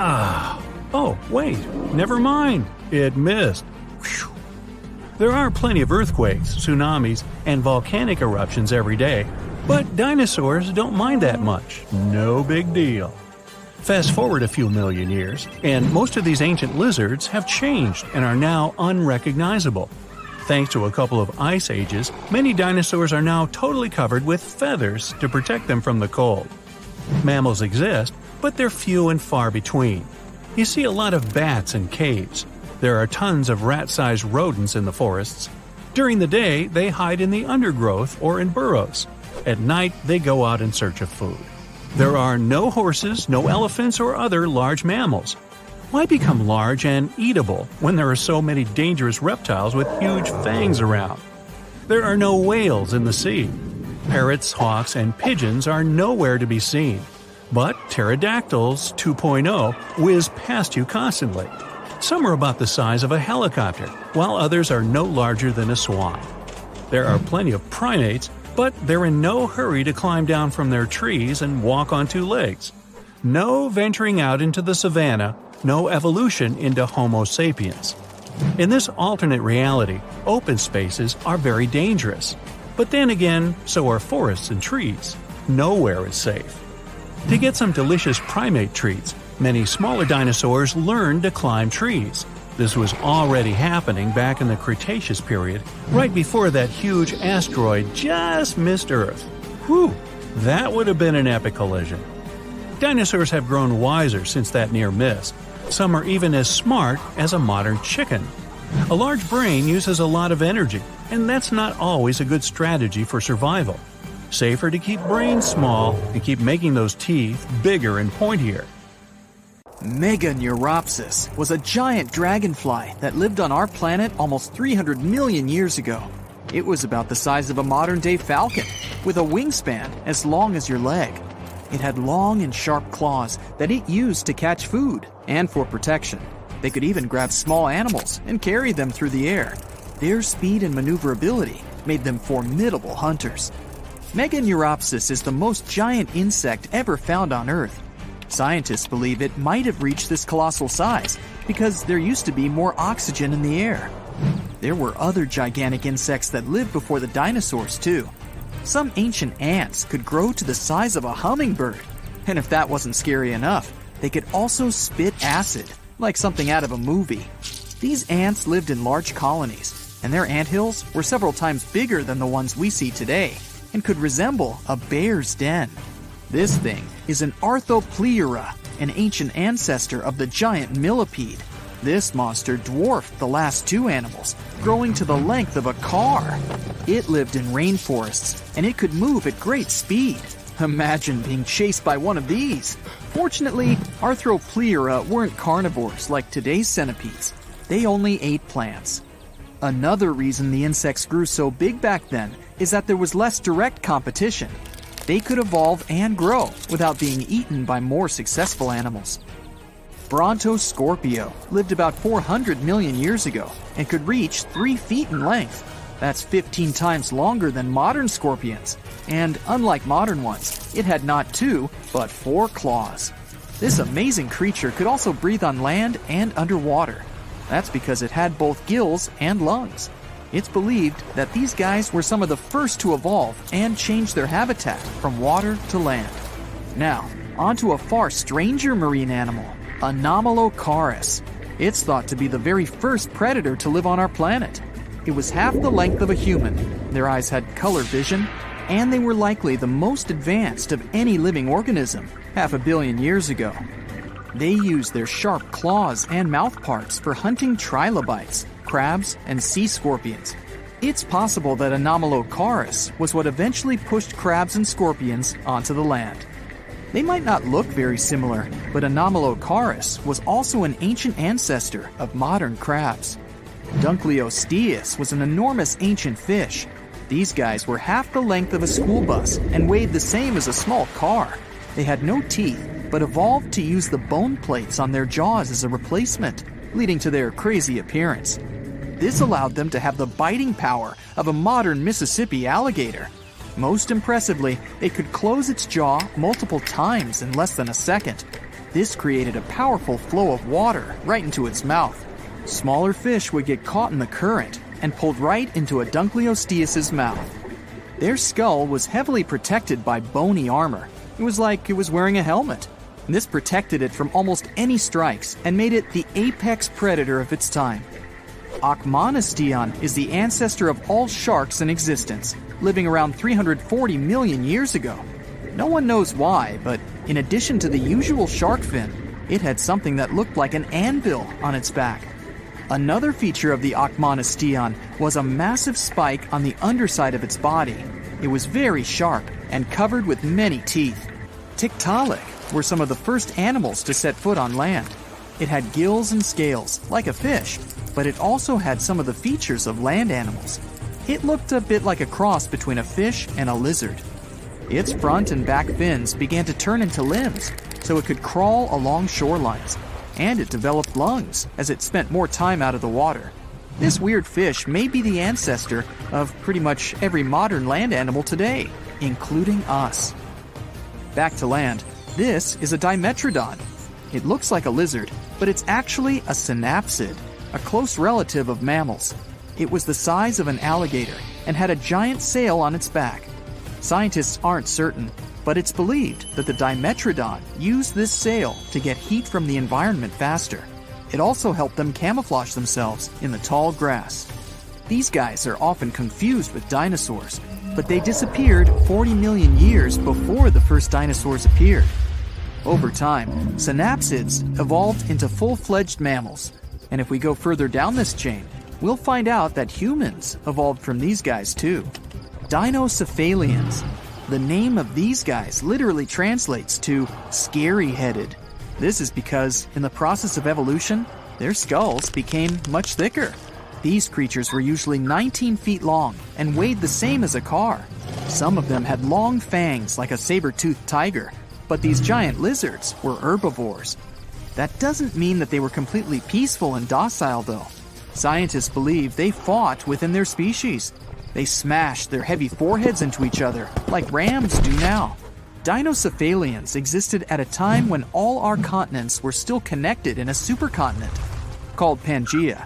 Ah, oh, wait, never mind, it missed. Whew. There are plenty of earthquakes, tsunamis, and volcanic eruptions every day, but dinosaurs don't mind that much. No big deal. Fast forward a few million years, and most of these ancient lizards have changed and are now unrecognizable. Thanks to a couple of ice ages, many dinosaurs are now totally covered with feathers to protect them from the cold. Mammals exist, but they're few and far between. You see a lot of bats in caves. There are tons of rat-sized rodents in the forests. During the day, they hide in the undergrowth or in burrows. At night, they go out in search of food. There are no horses, no elephants, or other large mammals. Why become large and eatable when there are so many dangerous reptiles with huge fangs around? There are no whales in the sea. Parrots, hawks, and pigeons are nowhere to be seen. But pterodactyls two point oh whiz past you constantly. Some are about the size of a helicopter, while others are no larger than a swan. There are plenty of primates, but they're in no hurry to climb down from their trees and walk on two legs. No venturing out into the savannah, no evolution into Homo sapiens. In this alternate reality, open spaces are very dangerous. But then again, so are forests and trees. Nowhere is safe. To get some delicious primate treats, many smaller dinosaurs learned to climb trees. This was already happening back in the Cretaceous period, right before that huge asteroid just missed Earth. Whew, that would have been an epic collision. Dinosaurs have grown wiser since that near miss. Some are even as smart as a modern chicken. A large brain uses a lot of energy, and that's not always a good strategy for survival. Safer to keep brains small and keep making those teeth bigger and pointier. Meganeuropsis was a giant dragonfly that lived on our planet almost three hundred million years ago. It was about the size of a modern-day falcon, with a wingspan as long as your leg. It had long and sharp claws that it used to catch food and for protection. They could even grab small animals and carry them through the air. Their speed and maneuverability made them formidable hunters. Meganeuropsis is the most giant insect ever found on Earth. Scientists believe it might have reached this colossal size because there used to be more oxygen in the air. There were other gigantic insects that lived before the dinosaurs too. Some ancient ants could grow to the size of a hummingbird. And if that wasn't scary enough, they could also spit acid, like something out of a movie. These ants lived in large colonies, and their anthills were several times bigger than the ones we see today, and could resemble a bear's den. This thing is an Arthropleura, an ancient ancestor of the giant millipede. This monster dwarfed the last two animals, growing to the length of a car. It lived in rainforests, and it could move at great speed. Imagine being chased by one of these. Fortunately, Arthropleura weren't carnivores like today's centipedes. They only ate plants. Another reason the insects grew so big back then is that there was less direct competition. They could evolve and grow without being eaten by more successful animals. Brontoscorpio lived about four hundred million years ago and could reach three feet in length. That's fifteen times longer than modern scorpions. And unlike modern ones, it had not two, but four claws. This amazing creature could also breathe on land and underwater. That's because it had both gills and lungs. It's believed that these guys were some of the first to evolve and change their habitat from water to land. Now, onto a far stranger marine animal, Anomalocaris. It's thought to be the very first predator to live on our planet. It was half the length of a human, their eyes had color vision, and they were likely the most advanced of any living organism half a billion years ago. They used their sharp claws and mouth parts for hunting trilobites, crabs, and sea scorpions. It's possible that Anomalocaris was what eventually pushed crabs and scorpions onto the land. They might not look very similar, but Anomalocaris was also an ancient ancestor of modern crabs. Dunkleosteus was an enormous ancient fish. These guys were half the length of a school bus and weighed the same as a small car. They had no teeth, but evolved to use the bone plates on their jaws as a replacement, leading to their crazy appearance. This allowed them to have the biting power of a modern Mississippi alligator. Most impressively, it could close its jaw multiple times in less than a second. This created a powerful flow of water right into its mouth. Smaller fish would get caught in the current and pulled right into a Dunkleosteus' mouth. Their skull was heavily protected by bony armor. It was like it was wearing a helmet. This protected it from almost any strikes and made it the apex predator of its time. Achmonostion is the ancestor of all sharks in existence, living around three hundred forty million years ago. No one knows why, but in addition to the usual shark fin, it had something that looked like an anvil on its back. Another feature of the Achmonostion was a massive spike on the underside of its body. It was very sharp and covered with many teeth. Tiktaalik were some of the first animals to set foot on land. It had gills and scales, like a fish, but it also had some of the features of land animals. It looked a bit like a cross between a fish and a lizard. Its front and back fins began to turn into limbs, so it could crawl along shorelines. And it developed lungs as it spent more time out of the water. This weird fish may be the ancestor of pretty much every modern land animal today, including us. Back to land, this is a Dimetrodon. It looks like a lizard, but it's actually a synapsid, a close relative of mammals. It was the size of an alligator and had a giant sail on its back. Scientists aren't certain, but it's believed that the Dimetrodon used this sail to get heat from the environment faster. It also helped them camouflage themselves in the tall grass. These guys are often confused with dinosaurs, but they disappeared forty million years before the first dinosaurs appeared. Over time, synapsids evolved into full-fledged mammals. And if we go further down this chain, we'll find out that humans evolved from these guys too. Dinocephalians. The name of these guys literally translates to scary-headed. This is because, in the process of evolution, their skulls became much thicker. These creatures were usually nineteen feet long and weighed the same as a car. Some of them had long fangs like a saber-toothed tiger, but these giant lizards were herbivores. That doesn't mean that they were completely peaceful and docile, though. Scientists believe they fought within their species. They smashed their heavy foreheads into each other, like rams do now. Dinocephalians existed at a time when all our continents were still connected in a supercontinent, called Pangaea.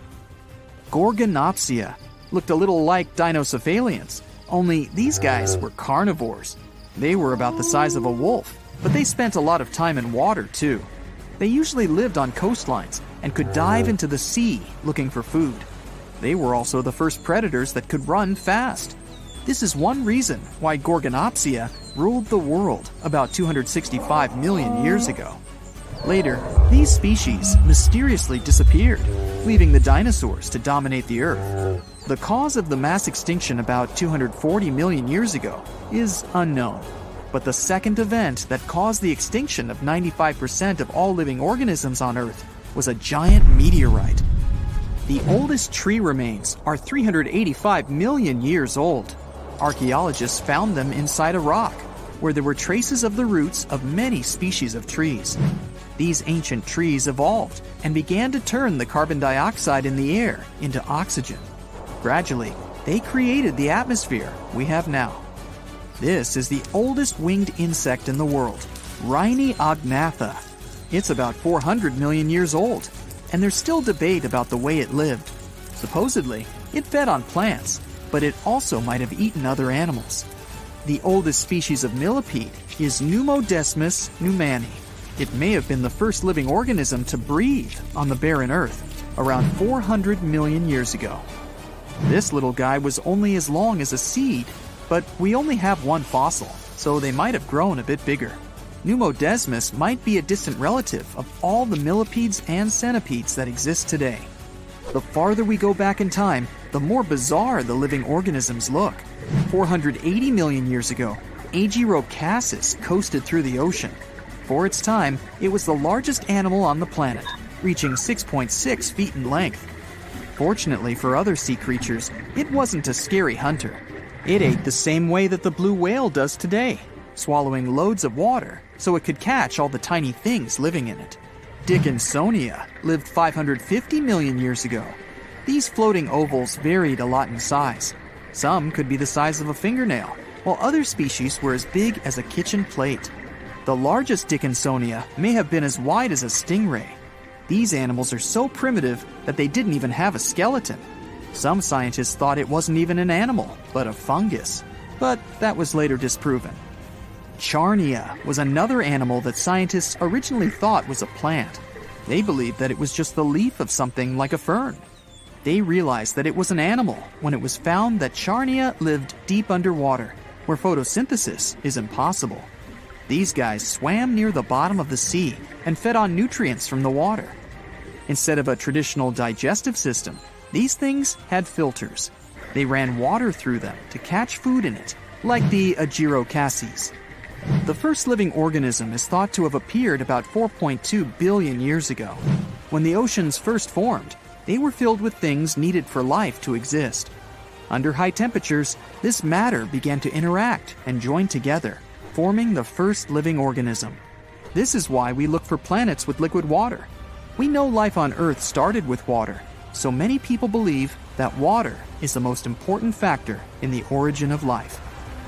Gorgonopsia looked a little like Dinocephalians, only these guys were carnivores. They were about the size of a wolf, but they spent a lot of time in water too. They usually lived on coastlines and could dive into the sea looking for food. They were also the first predators that could run fast. This is one reason why Gorgonopsia ruled the world about two hundred sixty-five million years ago. Later, These species mysteriously disappeared, leaving the dinosaurs to dominate the Earth. The cause of the mass extinction about two hundred forty million years ago is unknown. But the second event that caused the extinction of ninety-five percent of all living organisms on Earth was a giant meteorite. The oldest tree remains are three hundred eighty-five million years old. Archaeologists found them inside a rock, where there were traces of the roots of many species of trees. These ancient trees evolved and began to turn the carbon dioxide in the air into oxygen. Gradually, they created the atmosphere we have now. This is the oldest winged insect in the world, Rhyniagnatha. It's about four hundred million years old, and there's still debate about the way it lived. Supposedly, it fed on plants, but it also might have eaten other animals. The oldest species of millipede is Pneumodesmus pneumani. It may have been the first living organism to breathe on the barren earth, around four hundred million years ago. This little guy was only as long as a seed, but we only have one fossil, so they might have grown a bit bigger. Pneumodesmus might be a distant relative of all the millipedes and centipedes that exist today. The farther we go back in time, the more bizarre the living organisms look. four hundred eighty million years ago, Agirocassis coasted through the ocean. For its time, it was the largest animal on the planet, reaching six point six feet in length. Fortunately for other sea creatures, it wasn't a scary hunter. It ate the same way that the blue whale does today, swallowing loads of water so it could catch all the tiny things living in it. Dickinsonia lived five hundred fifty million years ago. These floating ovals varied a lot in size. Some could be the size of a fingernail, while other species were as big as a kitchen plate. The largest Dickinsonia may have been as wide as a stingray. These animals are so primitive that they didn't even have a skeleton. Some scientists thought it wasn't even an animal, but a fungus. But that was later disproven. Charnia was another animal that scientists originally thought was a plant. They believed that it was just the leaf of something like a fern. They realized that it was an animal when it was found that Charnia lived deep underwater, where photosynthesis is impossible. These guys swam near the bottom of the sea and fed on nutrients from the water. Instead of a traditional digestive system, these things had filters. They ran water through them to catch food in it, like the Agirocassis. The first living organism is thought to have appeared about four point two billion years ago. When the oceans first formed, they were filled with things needed for life to exist. Under high temperatures, this matter began to interact and join together, forming the first living organism. This is why we look for planets with liquid water. We know life on Earth started with water, so many people believe that water is the most important factor in the origin of life.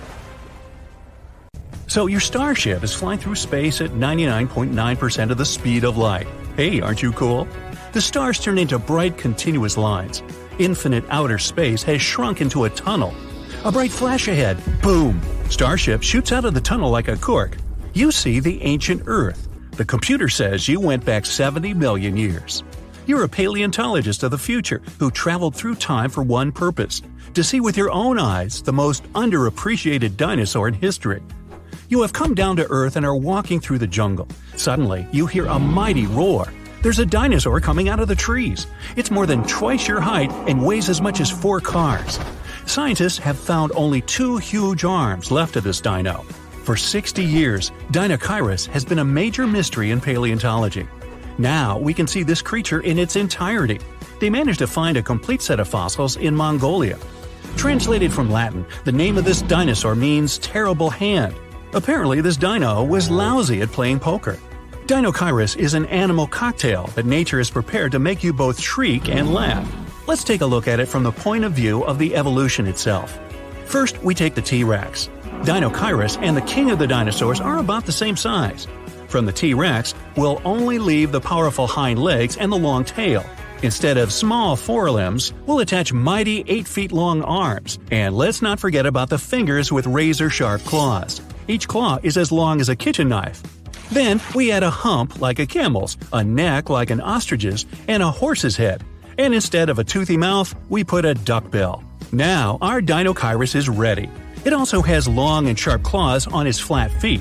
So your starship is flying through space at ninety-nine point nine percent of the speed of light. Hey, aren't you cool? The stars turn into bright, continuous lines. Infinite outer space has shrunk into a tunnel. A bright flash ahead. Boom! Starship shoots out of the tunnel like a cork. You see the ancient Earth. The computer says you went back seventy million years. You're a paleontologist of the future who traveled through time for one purpose: to see with your own eyes the most underappreciated dinosaur in history. You have come down to Earth and are walking through the jungle. Suddenly, you hear a mighty roar. There's a dinosaur coming out of the trees. It's more than twice your height and weighs as much as four cars. Scientists have found only two huge arms left of this dino. For sixty years, Deinocheirus has been a major mystery in paleontology. Now we can see this creature in its entirety. They managed to find a complete set of fossils in Mongolia. Translated from Latin, the name of this dinosaur means terrible hand. Apparently, this dino was lousy at playing poker. Deinocheirus is an animal cocktail that nature has prepared to make you both shriek and laugh. Let's take a look at it from the point of view of the evolution itself. First, we take the T-Rex. Deinocheirus and the king of the dinosaurs are about the same size. From the T-Rex, we'll only leave the powerful hind legs and the long tail. Instead of small forelimbs, we'll attach mighty eight feet long arms. And let's not forget about the fingers with razor-sharp claws. Each claw is as long as a kitchen knife. Then we add a hump like a camel's, a neck like an ostrich's, and a horse's head. And instead of a toothy mouth, we put a duckbill. Now our Deinocheirus is ready. It also has long and sharp claws on its flat feet.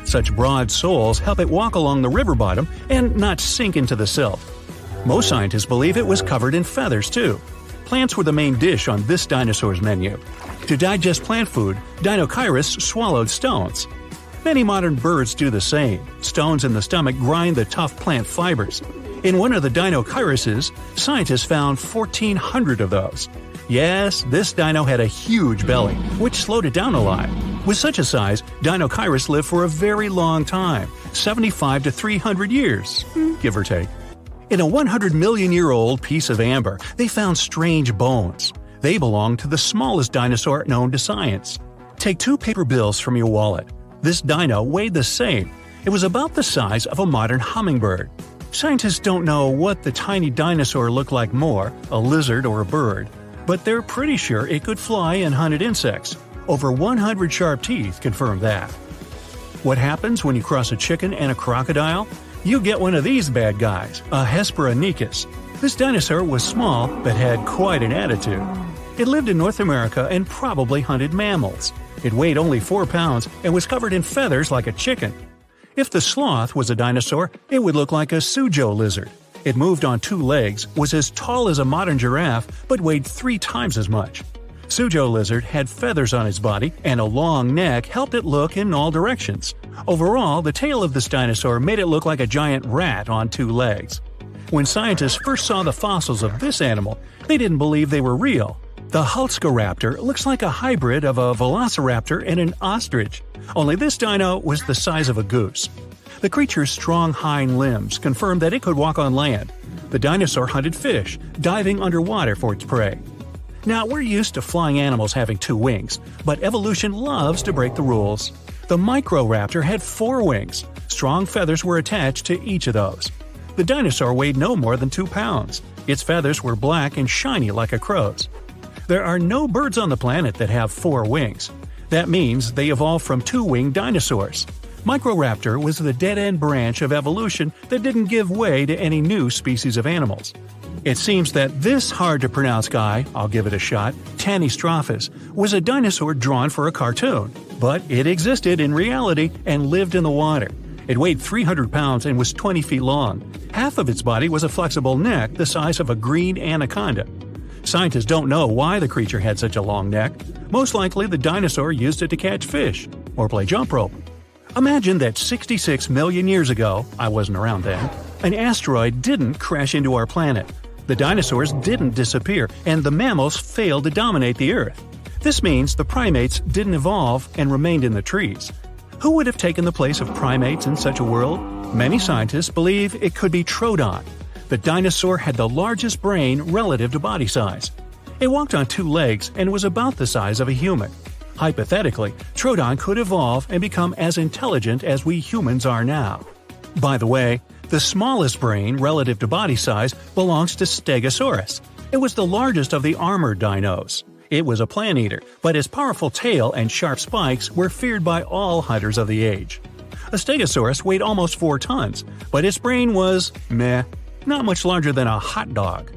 Such broad soles help it walk along the river bottom and not sink into the silt. Most scientists believe it was covered in feathers, too. Plants were the main dish on this dinosaur's menu. To digest plant food, Deinocheirus swallowed stones. Many modern birds do the same. Stones in the stomach grind the tough plant fibers. In one of the Deinocheiruses, scientists found fourteen hundred of those. Yes, this dino had a huge belly, which slowed it down a lot. With such a size, Deinocheirus lived for a very long time, seventy-five to three hundred years, give or take. In a one hundred million year old piece of amber, they found strange bones. They belong to the smallest dinosaur known to science. Take two paper bills from your wallet. This dino weighed the same. It was about the size of a modern hummingbird. Scientists don't know what the tiny dinosaur looked like more, a lizard or a bird, but they're pretty sure it could fly and hunted insects. Over one hundred sharp teeth confirm that. What happens when you cross a chicken and a crocodile? You get one of these bad guys, a Hesperonychus. This dinosaur was small but had quite an attitude. It lived in North America and probably hunted mammals. It weighed only four pounds and was covered in feathers like a chicken. If the sloth was a dinosaur, it would look like a Suzhou lizard. It moved on two legs, was as tall as a modern giraffe, but weighed three times as much. Suzhou lizard had feathers on its body, and a long neck helped it look in all directions. Overall, the tail of this dinosaur made it look like a giant rat on two legs. When scientists first saw the fossils of this animal, they didn't believe they were real. The Hulskaraptor looks like a hybrid of a velociraptor and an ostrich, only this dino was the size of a goose. The creature's strong hind limbs confirmed that it could walk on land. The dinosaur hunted fish, diving underwater for its prey. Now, we're used to flying animals having two wings, but evolution loves to break the rules. The Microraptor had four wings. Strong feathers were attached to each of those. The dinosaur weighed no more than two pounds. Its feathers were black and shiny like a crow's. There are no birds on the planet that have four wings. That means they evolved from two-winged dinosaurs. Microraptor was the dead-end branch of evolution that didn't give way to any new species of animals. It seems that this hard-to-pronounce guy, I'll give it a shot, Tanystrophus, was a dinosaur drawn for a cartoon. But it existed in reality and lived in the water. It weighed three hundred pounds and was twenty feet long. Half of its body was a flexible neck the size of a green anaconda. Scientists don't know why the creature had such a long neck. Most likely the dinosaur used it to catch fish or play jump rope. Imagine that sixty-six million years ago, I wasn't around then, an asteroid didn't crash into our planet. The dinosaurs didn't disappear, and the mammals failed to dominate the Earth. This means the primates didn't evolve and remained in the trees. Who would have taken the place of primates in such a world? Many scientists believe it could be Troodon. The dinosaur had the largest brain relative to body size. It walked on two legs and was about the size of a human. Hypothetically, Troodon could evolve and become as intelligent as we humans are now. By the way, the smallest brain relative to body size belongs to Stegosaurus. It was the largest of the armored dinos. It was a plant eater, but its powerful tail and sharp spikes were feared by all hunters of the age. A Stegosaurus weighed almost four tons, but its brain was meh, not much larger than a hot dog.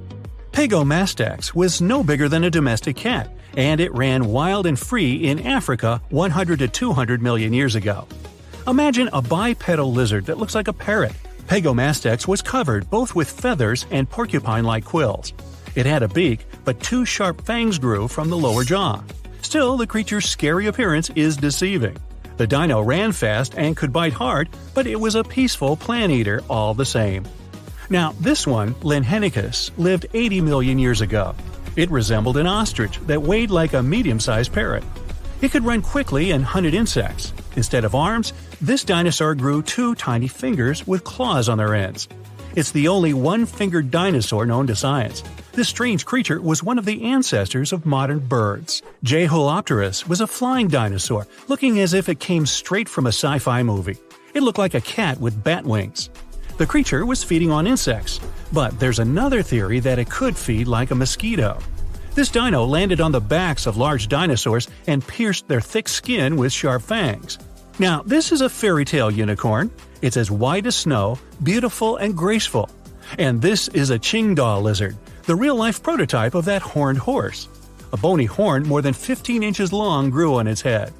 Pagomastax was no bigger than a domestic cat, and it ran wild and free in Africa one hundred to two hundred million years ago. Imagine a bipedal lizard that looks like a parrot. Pagomastax was covered both with feathers and porcupine-like quills. It had a beak, but two sharp fangs grew from the lower jaw. Still, the creature's scary appearance is deceiving. The dino ran fast and could bite hard, but it was a peaceful plant eater all the same. Now, this one, Linhenicus, lived eighty million years ago. It resembled an ostrich that weighed like a medium-sized parrot. It could run quickly and hunted insects. Instead of arms, this dinosaur grew two tiny fingers with claws on their ends. It's the only one-fingered dinosaur known to science. This strange creature was one of the ancestors of modern birds. Jeholopterus was a flying dinosaur, looking as if it came straight from a sci-fi movie. It looked like a cat with bat wings. The creature was feeding on insects, but there's another theory that it could feed like a mosquito. This dino landed on the backs of large dinosaurs and pierced their thick skin with sharp fangs. Now, this is a fairy tale unicorn. It's as white as snow, beautiful and graceful. And this is a Qingdao lizard, the real-life prototype of that horned horse. A bony horn more than fifteen inches long grew on its head.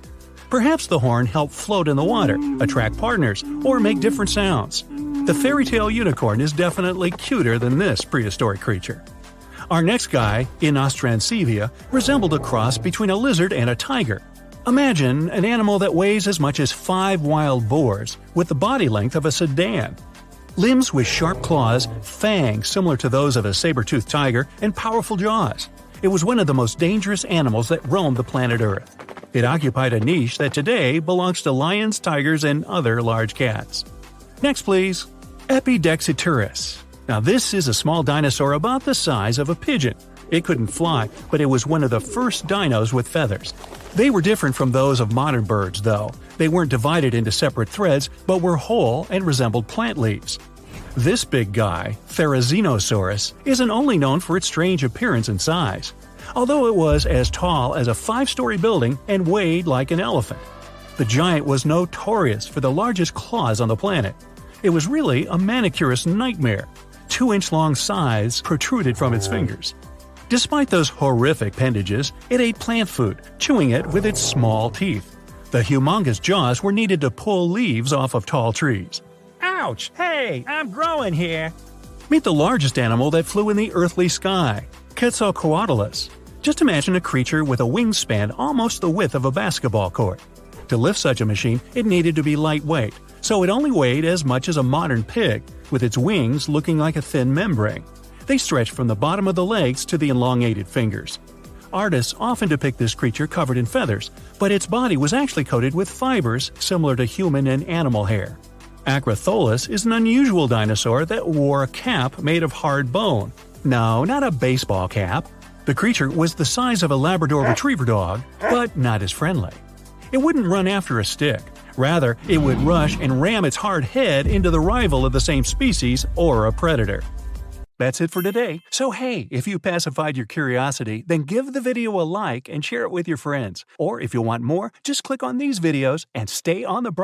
Perhaps the horn helped float in the water, attract partners, or make different sounds. The fairy tale unicorn is definitely cuter than this prehistoric creature. Our next guy, Inostrancevia, resembled a cross between a lizard and a tiger. Imagine an animal that weighs as much as five wild boars, with the body length of a sedan. Limbs with sharp claws, fangs similar to those of a saber-toothed tiger, and powerful jaws. It was one of the most dangerous animals that roamed the planet Earth. It occupied a niche that today belongs to lions, tigers, and other large cats. Next, please. Epidexeturus. Now, this is a small dinosaur about the size of a pigeon. It couldn't fly, but it was one of the first dinos with feathers. They were different from those of modern birds, though. They weren't divided into separate threads, but were whole and resembled plant leaves. This big guy, Therizinosaurus, isn't only known for its strange appearance and size, although it was as tall as a five-story building and weighed like an elephant. The giant was notorious for the largest claws on the planet. It was really a manicurist's nightmare. Two-inch-long scythes protruded from its fingers. Despite those horrific appendages, it ate plant food, chewing it with its small teeth. The humongous jaws were needed to pull leaves off of tall trees. Ouch! Hey, I'm growing here! Meet the largest animal that flew in the earthly sky, Quetzalcoatlus. Just imagine a creature with a wingspan almost the width of a basketball court. To lift such a machine, it needed to be lightweight, so it only weighed as much as a modern pig, with its wings looking like a thin membrane. They stretched from the bottom of the legs to the elongated fingers. Artists often depict this creature covered in feathers, but its body was actually coated with fibers similar to human and animal hair. Acrotholus is an unusual dinosaur that wore a cap made of hard bone. No, not a baseball cap. The creature was the size of a Labrador Retriever dog, but not as friendly. It wouldn't run after a stick. Rather, it would rush and ram its hard head into the rival of the same species or a predator. That's it for today. So hey, if you pacified your curiosity, then give the video a like and share it with your friends. Or if you want more, just click on these videos and stay on the